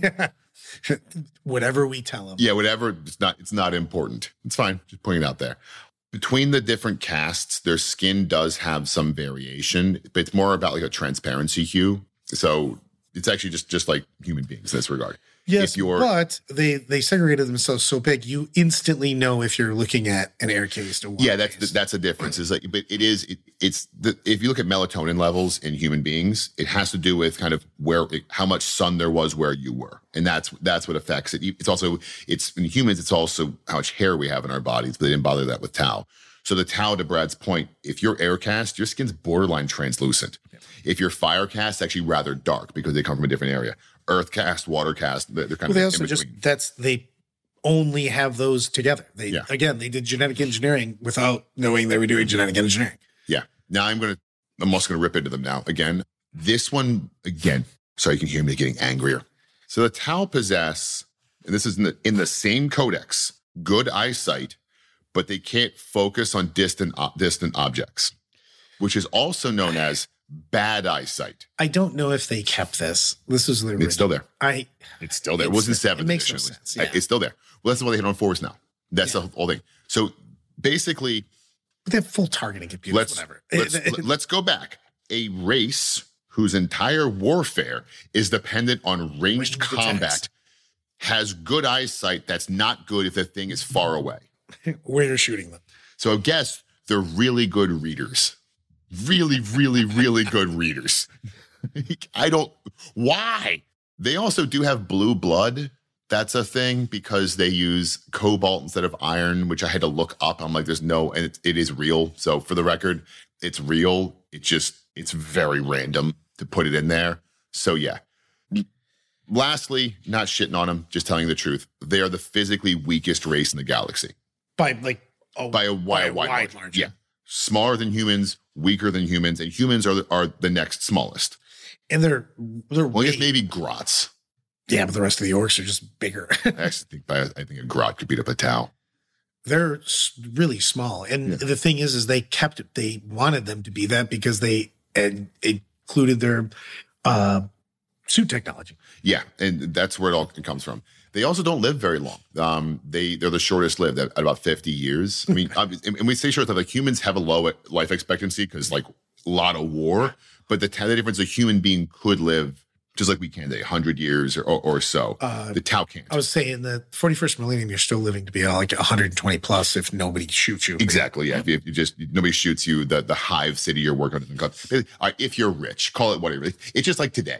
Whatever we tell them. Yeah, whatever. It's not important. It's fine. Just pointing it out there. Between the different castes, their skin does have some variation, but it's more about like a transparency hue. So it's actually just like human beings in this regard. Yes, but they segregated themselves so big, you instantly know if you're looking at an air-cased or water. Yeah, that's a difference. Is like, but if you look at melatonin levels in human beings, it has to do with kind of how much sun there was where you were, and that's what affects it. It's in humans. It's also how much hair we have in our bodies, but they didn't bother that with Tau. So the Tau, to Brad's point, if you're air cast, your skin's borderline translucent. Yeah. If you're fire cast, it's actually rather dark because they come from a different area. Earth cast, water cast, they're kind of. They also they only have those together. They did genetic engineering without knowing they were doing genetic engineering. Yeah. Now I'm also gonna rip into them now again. This one again. So you can hear me getting angrier. So the Tau possess, and this is in the same codex, good eyesight, but they can't focus on distant objects, which is also known as bad eyesight. I don't know if they kept this. This is the original. It's still there. It's still there. It wasn't 7th edition. It makes no sense. Yeah. It's still there. Well, that's what they hit on 4s now. That's the whole thing. So basically, they have full targeting computers. Let's go back. A race whose entire warfare is dependent on ranged combat has good eyesight. That's not good if the thing is far away. Where you're shooting them. So I guess they're really good readers. Really, really, really good readers. Why? They also do have blue blood. That's a thing because they use cobalt instead of iron, which I had to look up. I'm like, and it is real. So for the record, it's real. It's very random to put it in there. So yeah. Lastly, not shitting on them, just telling the truth. They are the physically weakest race in the galaxy. By a wide margin. Yeah. Smaller than humans, weaker than humans, and humans are the next smallest. And they're well, I guess maybe Grots. Yeah, but the rest of the orcs are just bigger. I think a Grot could beat up a Tau. They're really small, and the thing is they wanted them to be that because they included their suit technology. Yeah, and that's where it comes from. They also don't live very long. They're the shortest lived at about 50 years. I mean, and we say short that like humans have a low life expectancy because like a lot of war, but the difference a human being could live just like we can today, 100 years or so. The Tau can't. I was saying the 41st millennium, you're still living to be like 120 plus if nobody shoots you. Exactly. Yeah. If you just nobody shoots you, the hive city you're working on. All right, if you're rich, call it whatever. It's just like today.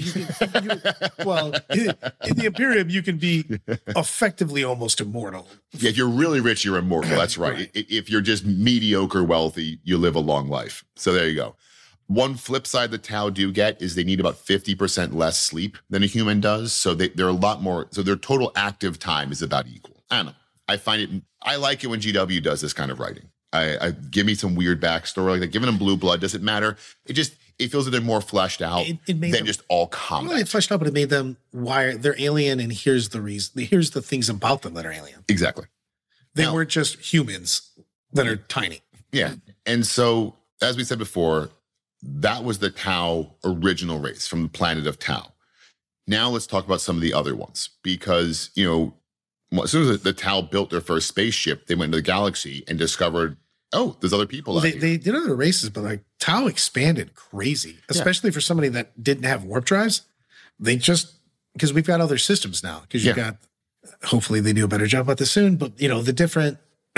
Well, in the Imperium, you can be effectively almost immortal. Yeah, if you're really rich, you're immortal. That's right. Right. If you're just mediocre wealthy, you live a long life. So there you go. One flip side the Tau do get is they need about 50% less sleep than a human does. So they're a lot more. So their total active time is about equal. I don't know. I like it when GW does this kind of writing. I give me some weird backstory like that. Giving them blue blood doesn't matter. It feels like they're more fleshed out than just all combat. Well, it fleshed out, but it made them why they're alien, and here's the reason. Here's the things about them that are alien. Exactly. They weren't just humans that are tiny. Yeah. And so, as we said before, that was the Tau original race from the planet of Tau. Now let's talk about some of the other ones because, as soon as the Tau built their first spaceship, they went into the galaxy and discovered, there's other people out here. They did other races, but like Tau expanded crazy, especially for somebody that didn't have warp drives. They just, because we've got other systems now, because you've got, hopefully they do a better job about this soon, but the different,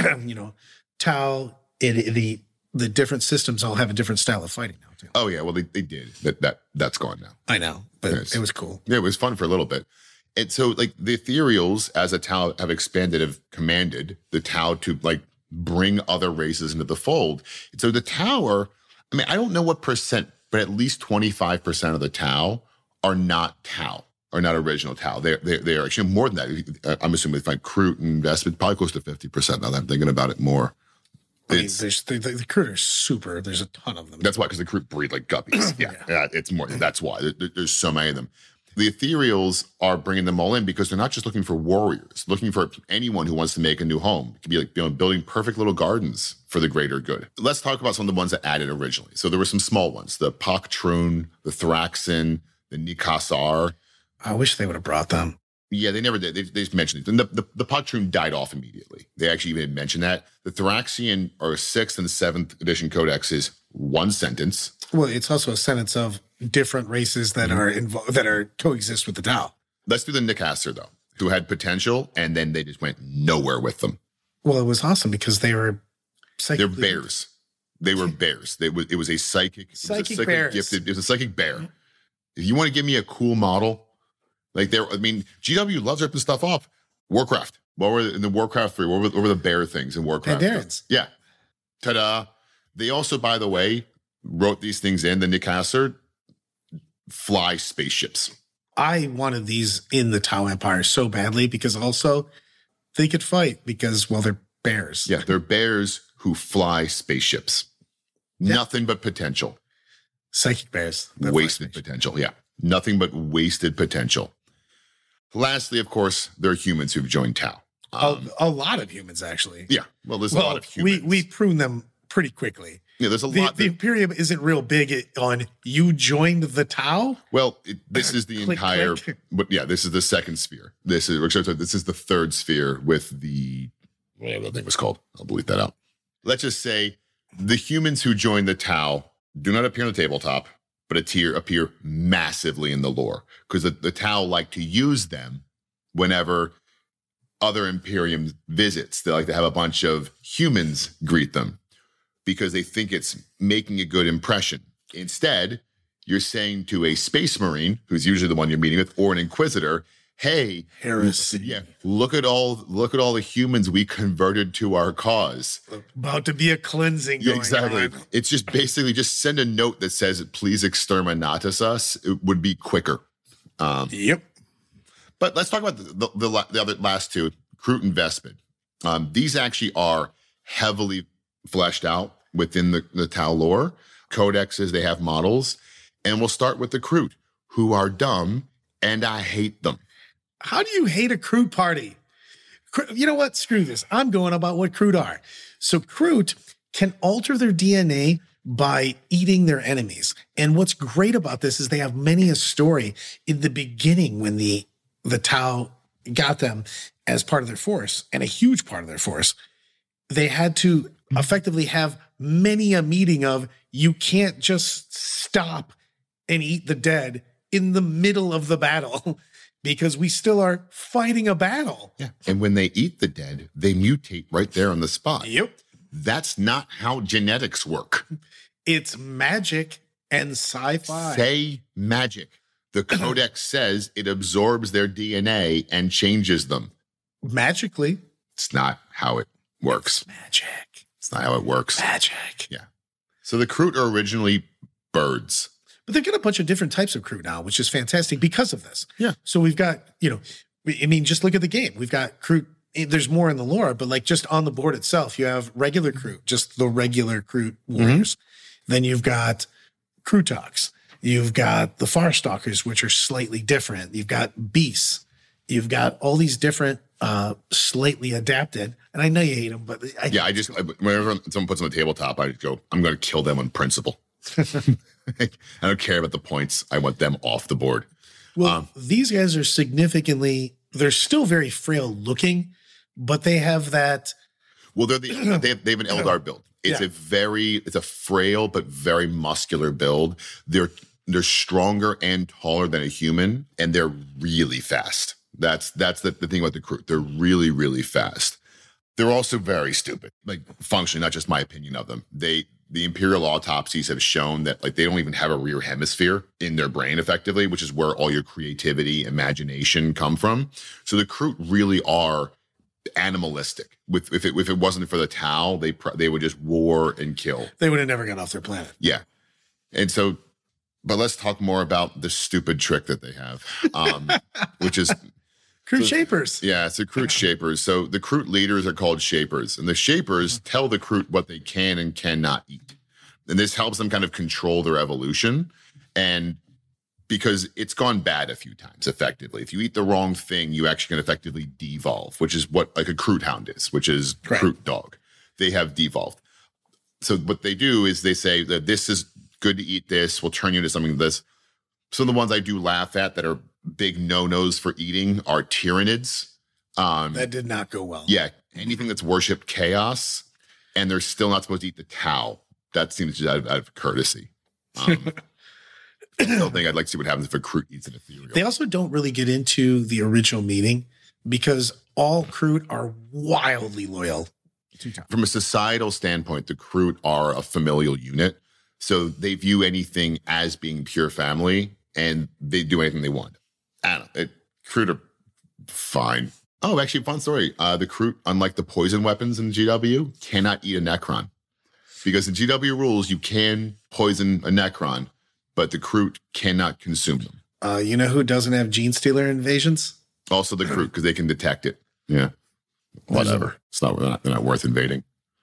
Tau, the different systems all have a different style of fighting now too. Oh yeah, well they did. That's gone now. I know, but it was cool. Yeah, it was fun for a little bit. And so like the Ethereals as a Tau have expanded, have commanded the Tau to like bring other races into the fold. And so the Tau are, I don't know what percent, but at least 25% of the Tau are not Tau, are not original Tau. They're actually more than that. I'm assuming if I Kroot and Vespid, probably close to 50% now that I'm thinking about it more. The Kroot are super. There's a ton of them. That's why, because the Kroot breed like guppies. Yeah, it's more. That's why. There's so many of them. The Ethereals are bringing them all in because they're not just looking for warriors, looking for anyone who wants to make a new home. It could be like building perfect little gardens for the greater good. Let's talk about some of the ones that added originally. So there were some small ones: the Pak'Trun, the Thraxan, the Nikasar. I wish they would have brought them. Yeah, they never did. They just mentioned it. And the Pak'Trun died off immediately. They actually even mentioned that. The Thraxian are 6th and 7th edition codexes, one sentence. Well, it's also a sentence of different races that are that are coexist with the Tau. Let's do the Nikasar, though, who had potential, and then they just went nowhere with them. Well, it was awesome because they were They're bears. They were bears. It was a psychic bears. Gifted. It was a psychic bear. If you want to give me a cool model, GW loves ripping stuff off. Warcraft. What were in the Warcraft 3? What were the bear things in Warcraft? Pandarans. Yeah. Ta-da. They also, by the way, wrote these things in. The Nikasar fly spaceships. I wanted these in the Tau Empire so badly because also they could fight because, they're bears. Yeah, they're bears who fly spaceships. Yeah. Nothing but potential. Psychic bears. Wasted potential. Yeah. Nothing but wasted potential. Lastly, of course, there are humans who've joined Tau. A lot of humans, actually. Yeah. Well, there's a lot of humans. We prune them pretty quickly. Yeah, there's a lot. The Imperium isn't real big on you joined the Tau. Well, this is the entire. But yeah, this is the second sphere. This is the third sphere with the whatever the thing was called. I'll bleep that out. Let's just say the humans who join the Tau do not appear on the tabletop, but appear massively in the lore because the Tau like to use them whenever other Imperium visits. They like to have a bunch of humans greet them because they think it's making a good impression. Instead, you're saying to a space marine, who's usually the one you're meeting with, or an inquisitor, hey, heresy. Yeah, look at all the humans we converted to our cause. About to be a cleansing. Going exactly. On. It's just basically just send a note that says, please exterminatus us. It would be quicker. Yep. But let's talk about the other last two, Kroot and Vespid. These actually are heavily fleshed out within the Tau lore. Codexes, they have models. And we'll start with the Kroot, who are dumb, and I hate them. How do you hate a Kroot party? You know what? Screw this. I'm going about what Kroot are. So Kroot can alter their DNA by eating their enemies. And what's great about this is they have many a story in the beginning when the Tau got them as part of their force, and a huge part of their force. They had to effectively have many a meeting of, you can't just stop and eat the dead in the middle of the battle because we still are fighting a battle. Yeah. And when they eat the dead, they mutate right there on the spot. Yep. That's not how genetics work. It's magic and sci-fi. Say magic. The Codex says it absorbs their DNA and changes them. Magically. It's not how it works. Magic. It's not how it works. Magic. Yeah. So the Kroot are originally birds. But they've got a bunch of different types of Kroot now, which is fantastic because of this. Yeah. So we've got, just look at the game. We've got Kroot. There's more in the lore, but like just on the board itself, you have regular Kroot, just the regular Kroot warriors. Then you've got Krootoks. You've got the Farstalkers, which are slightly different. You've got beasts. You've got all these different, slightly adapted. And I know you hate them, but whenever someone puts them on the tabletop, I go, I'm going to kill them on principle. I don't care about the points. I want them off the board. Well, these guys are they're still very frail looking, but they have that. Well, they have an Eldar build. It's a frail but very muscular build. They're stronger and taller than a human, and they're really fast. That's the thing about the Kroot. They're really, really fast. They're also very stupid, like functionally, not just my opinion of them. The Imperial autopsies have shown that like they don't even have a rear hemisphere in their brain effectively, which is where all your creativity, imagination come from. So the Kroot really are animalistic. If it wasn't for the Tau, they would just war and kill. They would have never got off their planet. Yeah. And so, but let's talk more about the stupid trick that they have, which is Kroot Shapers. Yeah, it's the Kroot Shapers. So the Kroot leaders are called Shapers, and the Shapers tell the Kroot what they can and cannot eat. And this helps them kind of control their evolution. And because it's gone bad a few times, effectively. If you eat the wrong thing, you actually can effectively devolve, which is what like a Kroot Hound is, which is Kroot dog. They have devolved. So what they do is they say that this is good to eat this, we'll turn you into something this. Some of the ones I do laugh at that are big no-nos for eating are Tyranids. That did not go well. Yeah, anything that's worshipped chaos, and they're still not supposed to eat the Tau. That seems just out of courtesy. I still think I'd like to see what happens if a Kroot eats an ethereal. They also don't really get into the original meaning because all Kroot are wildly loyal to Tau. From a societal standpoint, the Kroot are a familial unit. So they view anything as being pure family, and they do anything they want. I don't know. Kroot are fine. Oh, actually, fun story. The Kroot, unlike the poison weapons in GW, cannot eat a Necron. Because in GW rules, you can poison a Necron, but the Kroot cannot consume them. You know who doesn't have Gene Stealer invasions? Also the Kroot, because they can detect it. Yeah. Whatever. They're not worth invading.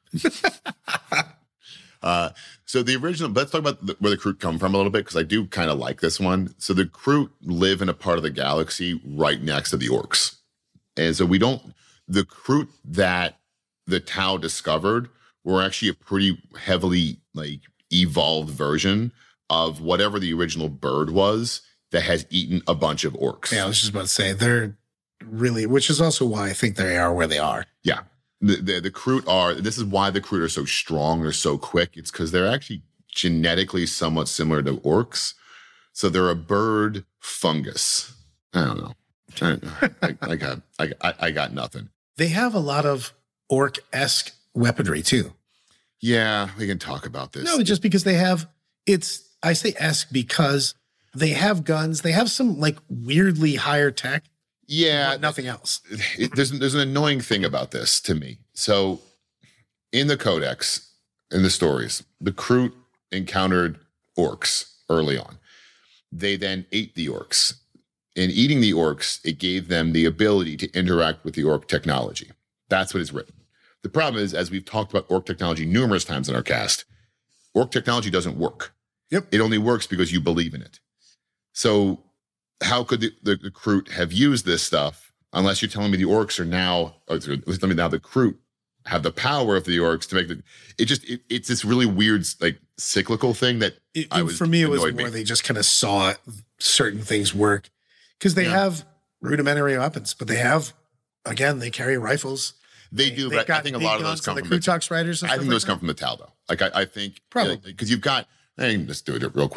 So the original, let's talk about where the Kroot come from a little bit, because I do kind of like this one. So the Kroot live in a part of the galaxy right next to the Orcs. And so the Kroot that the Tau discovered were actually a pretty heavily like evolved version of whatever the original bird was that has eaten a bunch of Orcs. Yeah, I was just about to say, they're really, which is also why I think they are where they are. Yeah. The Kroot this is why the Kroot are so strong or so quick. It's because they're actually genetically somewhat similar to Orcs. So they're a bird fungus. I don't know. I got nothing. They have a lot of Orc-esque weaponry too. Yeah, we can talk about this. No, just because I say esque because they have guns. They have some like weirdly higher tech. Yeah, but nothing else. There's an annoying thing about this to me. So in the Codex, in the stories, the Kroot encountered Orcs early on. They then ate the Orcs. In eating the Orcs, it gave them the ability to interact with the Orc technology. That's what is written. The problem is, as we've talked about Orc technology numerous times in our cast, Orc technology doesn't work. Yep. It only works because you believe in it. So how could the Kroot have used this stuff unless you're telling me the Orcs are now, or at least tell me now the Kroot have the power of the Orcs to make it's this really weird, like cyclical thing that for me, it was more they just kind of saw certain things work because they have rudimentary weapons, but they carry rifles. They do, but I think a lot of those come from the Krootox riders. I think those come from the Tau, though. Like I think probably because you've got. Let's do it real quick.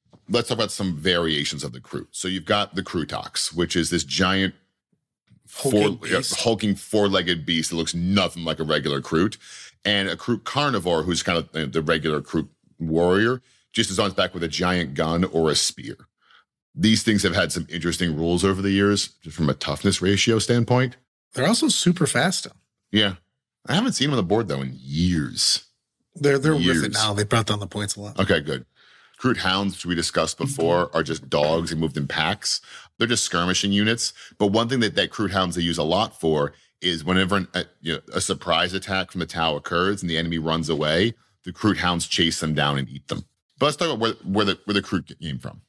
let's talk about some variations of the Kroot. So you've got the Krootox, which is this giant hulking four-legged beast that looks nothing like a regular Kroot, and a Kroot carnivore who's kind of the regular Kroot warrior, just is on his back with a giant gun or a spear. These things have had some interesting rules over the years, just from a toughness ratio standpoint. They're also super fast. Yeah. I haven't seen them on the board, though, in years. They're with it now. They brought down the points a lot. Okay, good. Kroot hounds, which we discussed before, are just dogs. They moved in packs. They're just skirmishing units. But one thing that Kroot hounds they use a lot for is whenever a surprise attack from the Tau occurs and the enemy runs away, the Kroot hounds chase them down and eat them. But let's talk about where the Kroot came from.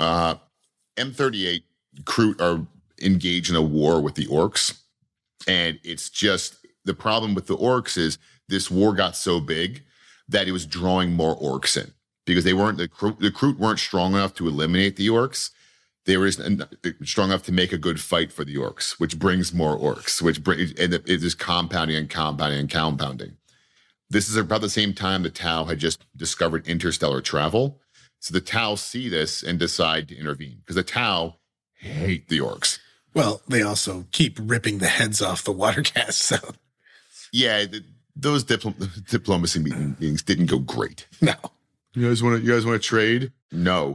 M38 Kroot are engaged in a war with the Orcs. And it's just, the problem with the Orcs is this war got so big that it was drawing more Orcs in. Because the Kroot weren't strong enough to eliminate the Orcs. They were strong enough to make a good fight for the Orcs, which brings more Orcs, and it is compounding and compounding and compounding. This is about the same time the Tau had just discovered interstellar travel. So the Tau see this and decide to intervene because the Tau hate the Orcs. Well, they also keep ripping the heads off the water cast. So, yeah, those diplomacy meetings didn't go great. No. You guys want to trade? No.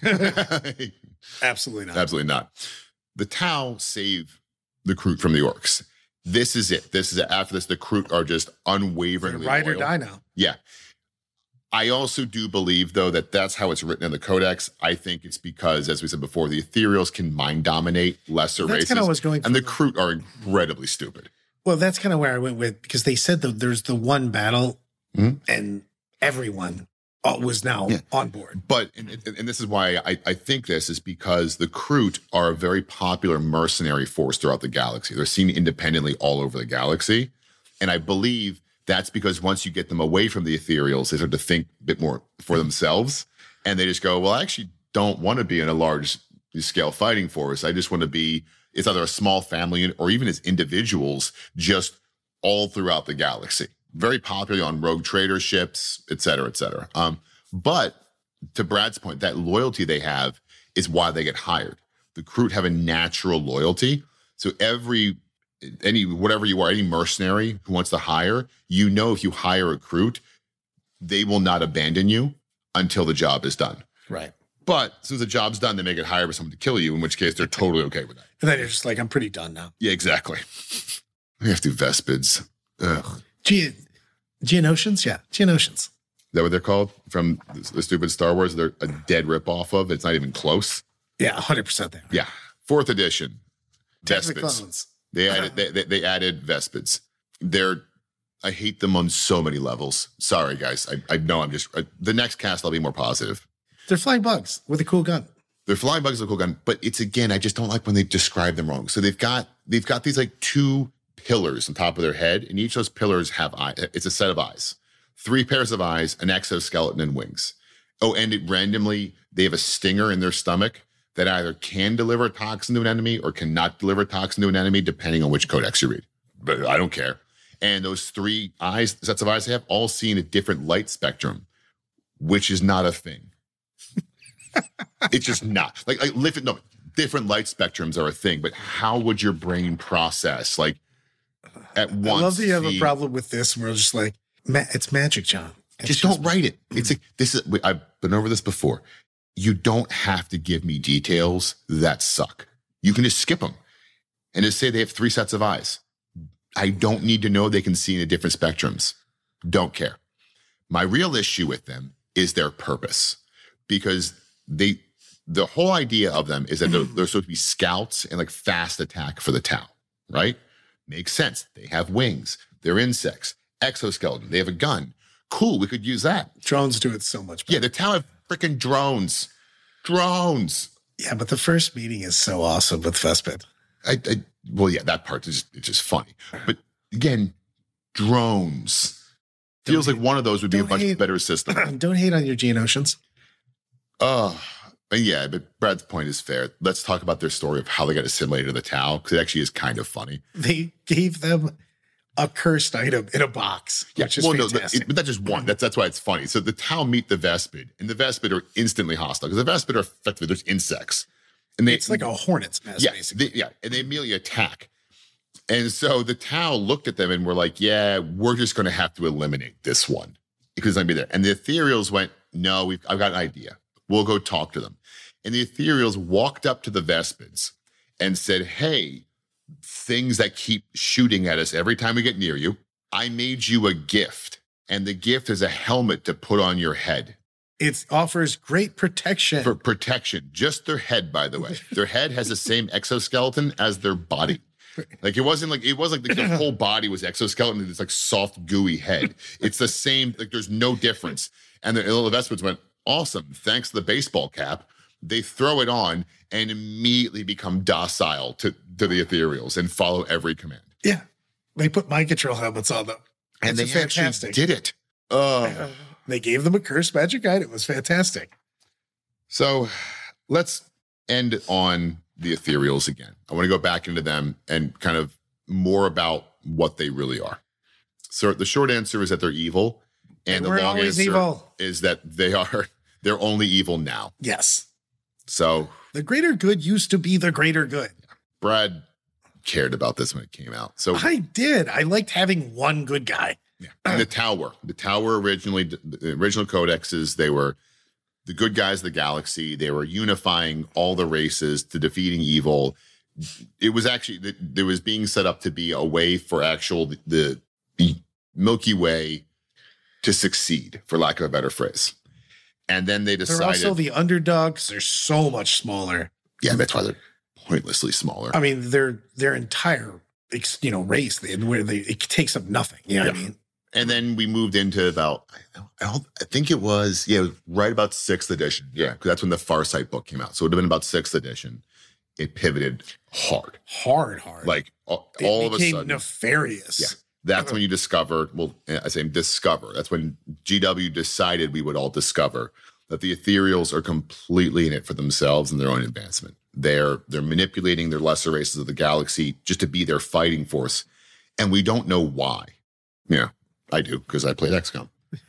Absolutely not. Absolutely not. The Tau save the Kroot from the Orcs. This is it. After this, the Kroot are just unwaveringly ride or loyal. die now. Yeah. I also do believe, though, that that's how it's written in the Codex. I think it's because, as we said before, the Ethereals can mind dominate lesser races. That's kind of what's going. And the Kroot are incredibly stupid. Well, that's kind of where I went with, because they said that there's the one battle and everyone was now on board. But, and this is why I think this is because the Kroot are a very popular mercenary force throughout the galaxy. They're seen independently all over the galaxy. And I believe that's because once you get them away from the Ethereals, they start to think a bit more for themselves. And they just go, well, I actually don't want to be in a large scale fighting force. I just want to be, it's either a small family or even as individuals, just all throughout the galaxy. Very popular on rogue trader ships, et cetera, et cetera. But to Brad's point, that loyalty they have is why they get hired. The Kroot have a natural loyalty. So whatever you are, any mercenary who wants to hire, if you hire a Kroot, they will not abandon you until the job is done. Right. But as soon as the job's done, they may get hired by someone to kill you, in which case they're totally okay with that. And then you're just like, I'm pretty done now. Yeah, exactly. We have to do Vespids. Ugh. Geonosians? Yeah, Geonosians. Is that what they're called? From the stupid Star Wars, they're a dead ripoff of. It's not even close. Yeah, 100% there. Yeah. 4th edition. Vespids. They added Vespids. I hate them on so many levels. Sorry, guys. I know the next cast I'll be more positive. They're flying bugs with a cool gun. They're flying bugs with a cool gun, but it's, again, I just don't like when they describe them wrong. So they've got these like 2 pillars on top of their head, and each of those pillars have eyes. It's a set of eyes. 3 pairs of eyes, an exoskeleton, and wings. Oh, and randomly, they have a stinger in their stomach that either can deliver a toxin to an enemy or cannot deliver a toxin to an enemy, depending on which codex you read. But I don't care. And those 3 sets of eyes they have, all see in a different light spectrum, which is not a thing. It's just not. Different light spectrums are a thing, but how would your brain process, at once? I love that you have a problem with this, where it's just like, it's magic, John. Just don't write it. It's like, I've been over this before. You don't have to give me details that suck. You can just skip them and just say they have 3 sets of eyes. I don't need to know they can see in different spectrums. Don't care. My real issue with them is their purpose, because the whole idea of them is that they're supposed to be scouts and fast attack for the Tau, right? Makes sense. They have wings. They're insects. Exoskeleton. They have a gun. Cool. We could use that. Drones do it so much better. Yeah, the Tau have freaking drones. Drones. Yeah, but the first meeting is so awesome with Vespid. Well, yeah, that part is just funny. But again, drones. Feels like one of those would be a much better system. Don't hate on your Geonosians. Yeah, but Brad's point is fair. Let's talk about their story of how they got assimilated to the Tau, because it actually is kind of funny. They gave them a cursed item in a box, which is fantastic. But that's just one. That's why it's funny. So the Tau meet the Vespid, and the Vespid are instantly hostile because the Vespid are effectively, there's insects. And it's like a hornet's nest, basically. And they immediately attack. And so the Tau looked at them and were like, yeah, we're just going to have to eliminate this one because I'm be there. And the Ethereals went, no, I've got an idea. We'll go talk to them. And the Ethereals walked up to the Vespids and said, hey, things that keep shooting at us every time we get near you, I made you a gift. And the gift is a helmet to put on your head. It offers great protection. For protection. Just their head, by the way. Their head has the same exoskeleton as their body. Like it wasn't like the whole body was exoskeleton. It's like soft, gooey head. It's the same. Like there's no difference. And the Vespids went, awesome. Thanks to the baseball cap. They throw it on and immediately become docile to the Ethereals and follow every command. Yeah. They put mind control helmets on them. And they fantastic. Did it. They gave them a cursed magic item. It was fantastic. So let's end on the Ethereals again. I want to go back into them and kind of more about what they really are. So the short answer is that they're evil. And the long answer is that they're only evil now. Yes. So the greater good used to be the greater good. Brad cared about this when it came out. So I did. I liked having one good guy. Yeah. And the Tower originally, the original codexes, they were the good guys of the galaxy. They were unifying all the races to defeating evil. It was actually, there was being set up to be a way for the Milky Way to succeed, for lack of a better phrase. And then they decided. They're also the underdogs. They're so much smaller. Yeah, that's why they're pointlessly smaller. I mean, their entire, race, it takes up nothing. You know what I mean? And then we moved into about, I think it was right about 6th edition. Yeah, because that's when the Farsight book came out. So it would have been about 6th edition. It pivoted hard. Like all of a sudden. It became nefarious. Yeah. That's when you discover, discover. That's when GW decided we would all discover that the Ethereals are completely in it for themselves and their own advancement. They're manipulating their lesser races of the galaxy just to be their fighting force. And we don't know why. Yeah, I do, because I played XCOM.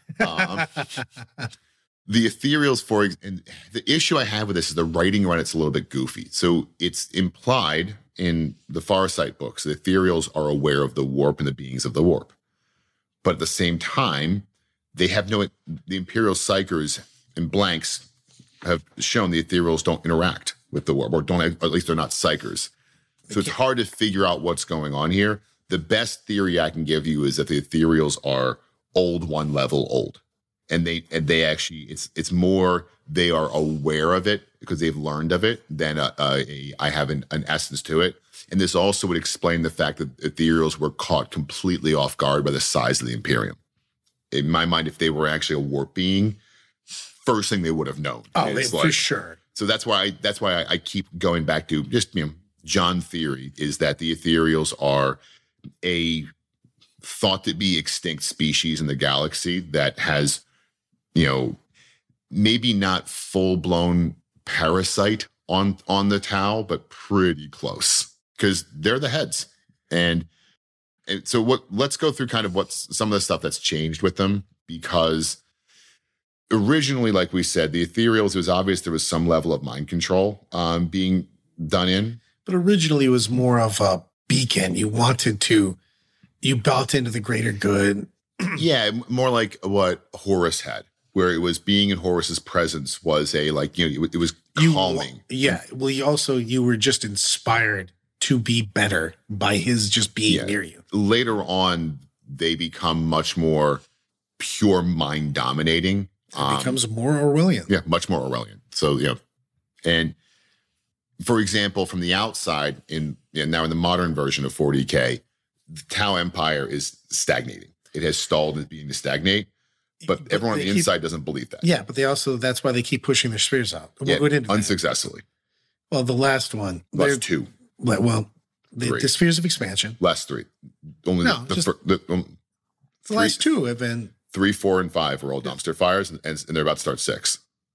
The Ethereals, and the issue I have with this is the writing around it's a little bit goofy. So it's implied in the Farsight books, the Ethereals are aware of the warp and the beings of the warp. But at the same time, they have the Imperial Psychers and blanks have shown the Ethereals don't interact with the warp, or at least they're not Psychers. So it's hard to figure out what's going on here. The best theory I can give you is that the Ethereals are old one level old. And they actually, it's more they are aware of it because they've learned of it than I have an essence to it. And this also would explain the fact that Ethereals were caught completely off guard by the size of the Imperium. In my mind, if they were actually a warp being, first thing they would have known. Oh, for sure. So that's why I keep going back to just John theory is that the Ethereals are a thought to be extinct species in the galaxy that has, maybe not full-blown parasite on the Tau, but pretty close because they're the heads. And so let's go through kind of what's some of the stuff that's changed with them, because originally, like we said, the Ethereals, it was obvious there was some level of mind control being done in. But originally it was more of a beacon. You built into the greater good. Yeah, more like what Horus had, where it was being in Horus's presence was it was calming. Well, you were just inspired to be better by his just being near you. Later on, they become much more pure mind dominating. It becomes more Orwellian. Yeah, much more Orwellian. So, and for example, from the outside now in the modern version of 40K, the Tau Empire is stagnating. It has stalled as being to stagnate, but everyone on the inside doesn't believe that. Yeah, but that's why they keep pushing their spheres out. Unsuccessfully. Well, the last one. Last two. Well, the spheres of expansion. Last three. Only the last two have been 3, 4, and 5 are all dumpster fires, and they're about to start 6.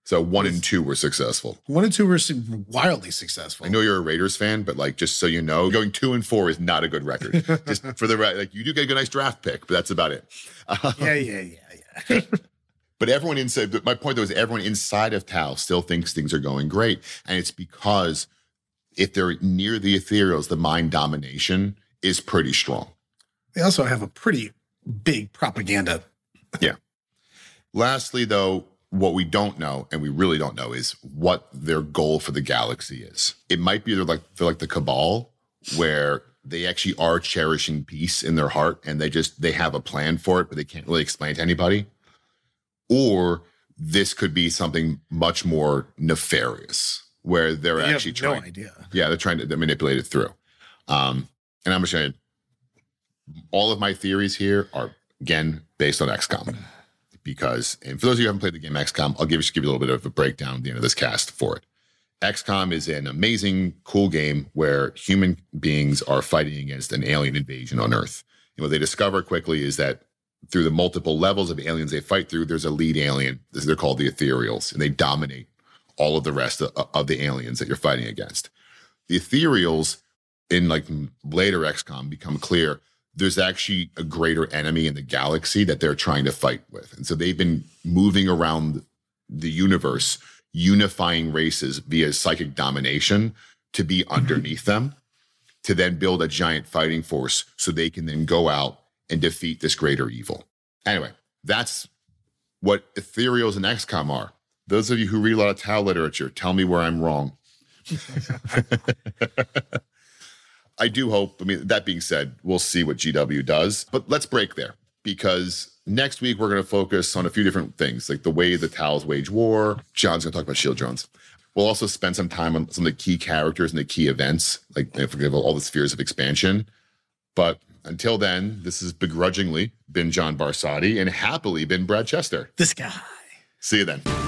So 1 and 2 were successful. 1 and 2 were wildly successful. I know you're a Raiders fan, but like, just so you know, going 2 and 4 is not a good record. Just for the like, you do get a nice draft pick, but that's about it. Yeah. But everyone inside, but my point though is everyone inside of Tau still thinks things are going great. And it's because if they're near the ethereals, the mind domination is pretty strong. They also have a pretty big propaganda. Yeah. Lastly, though, what we don't know, and we really don't know, is what their goal for the galaxy is. It might be they're like the Cabal, where they actually are cherishing peace in their heart, and they have a plan for it, but they can't really explain it to anybody. Or this could be something much more nefarious, where they're actually trying. No idea. Yeah, they're trying to manipulate it through. And I'm just saying, all of my theories here are again based on XCOM. Because, and for those of you who haven't played the game XCOM, I'll give you a little bit of a breakdown at the end of this cast for it. XCOM is an amazing, cool game where human beings are fighting against an alien invasion on Earth. And what they discover quickly is that through the multiple levels of aliens they fight through, there's a lead alien. They're called the Ethereals, and they dominate all of the rest of the aliens that you're fighting against. The Ethereals, in like later XCOM, become clear there's actually a greater enemy in the galaxy that they're trying to fight with. And so they've been moving around the universe, unifying races via psychic domination to be underneath them, to then build a giant fighting force so they can then go out and defeat this greater evil. Anyway, that's what Ethereals and XCOM are. Those of you who read a lot of Tau literature, tell me where I'm wrong. I do hope, that being said, we'll see what GW does. But let's break there, because next week we're going to focus on a few different things, like the way the Tau's wage war. John's going to talk about shield drones. We'll also spend some time on some of the key characters and the key events, like, for example, all the spheres of expansion. But until then, this has begrudgingly been John Barsotti and happily been Brad Chester. This guy. See you then.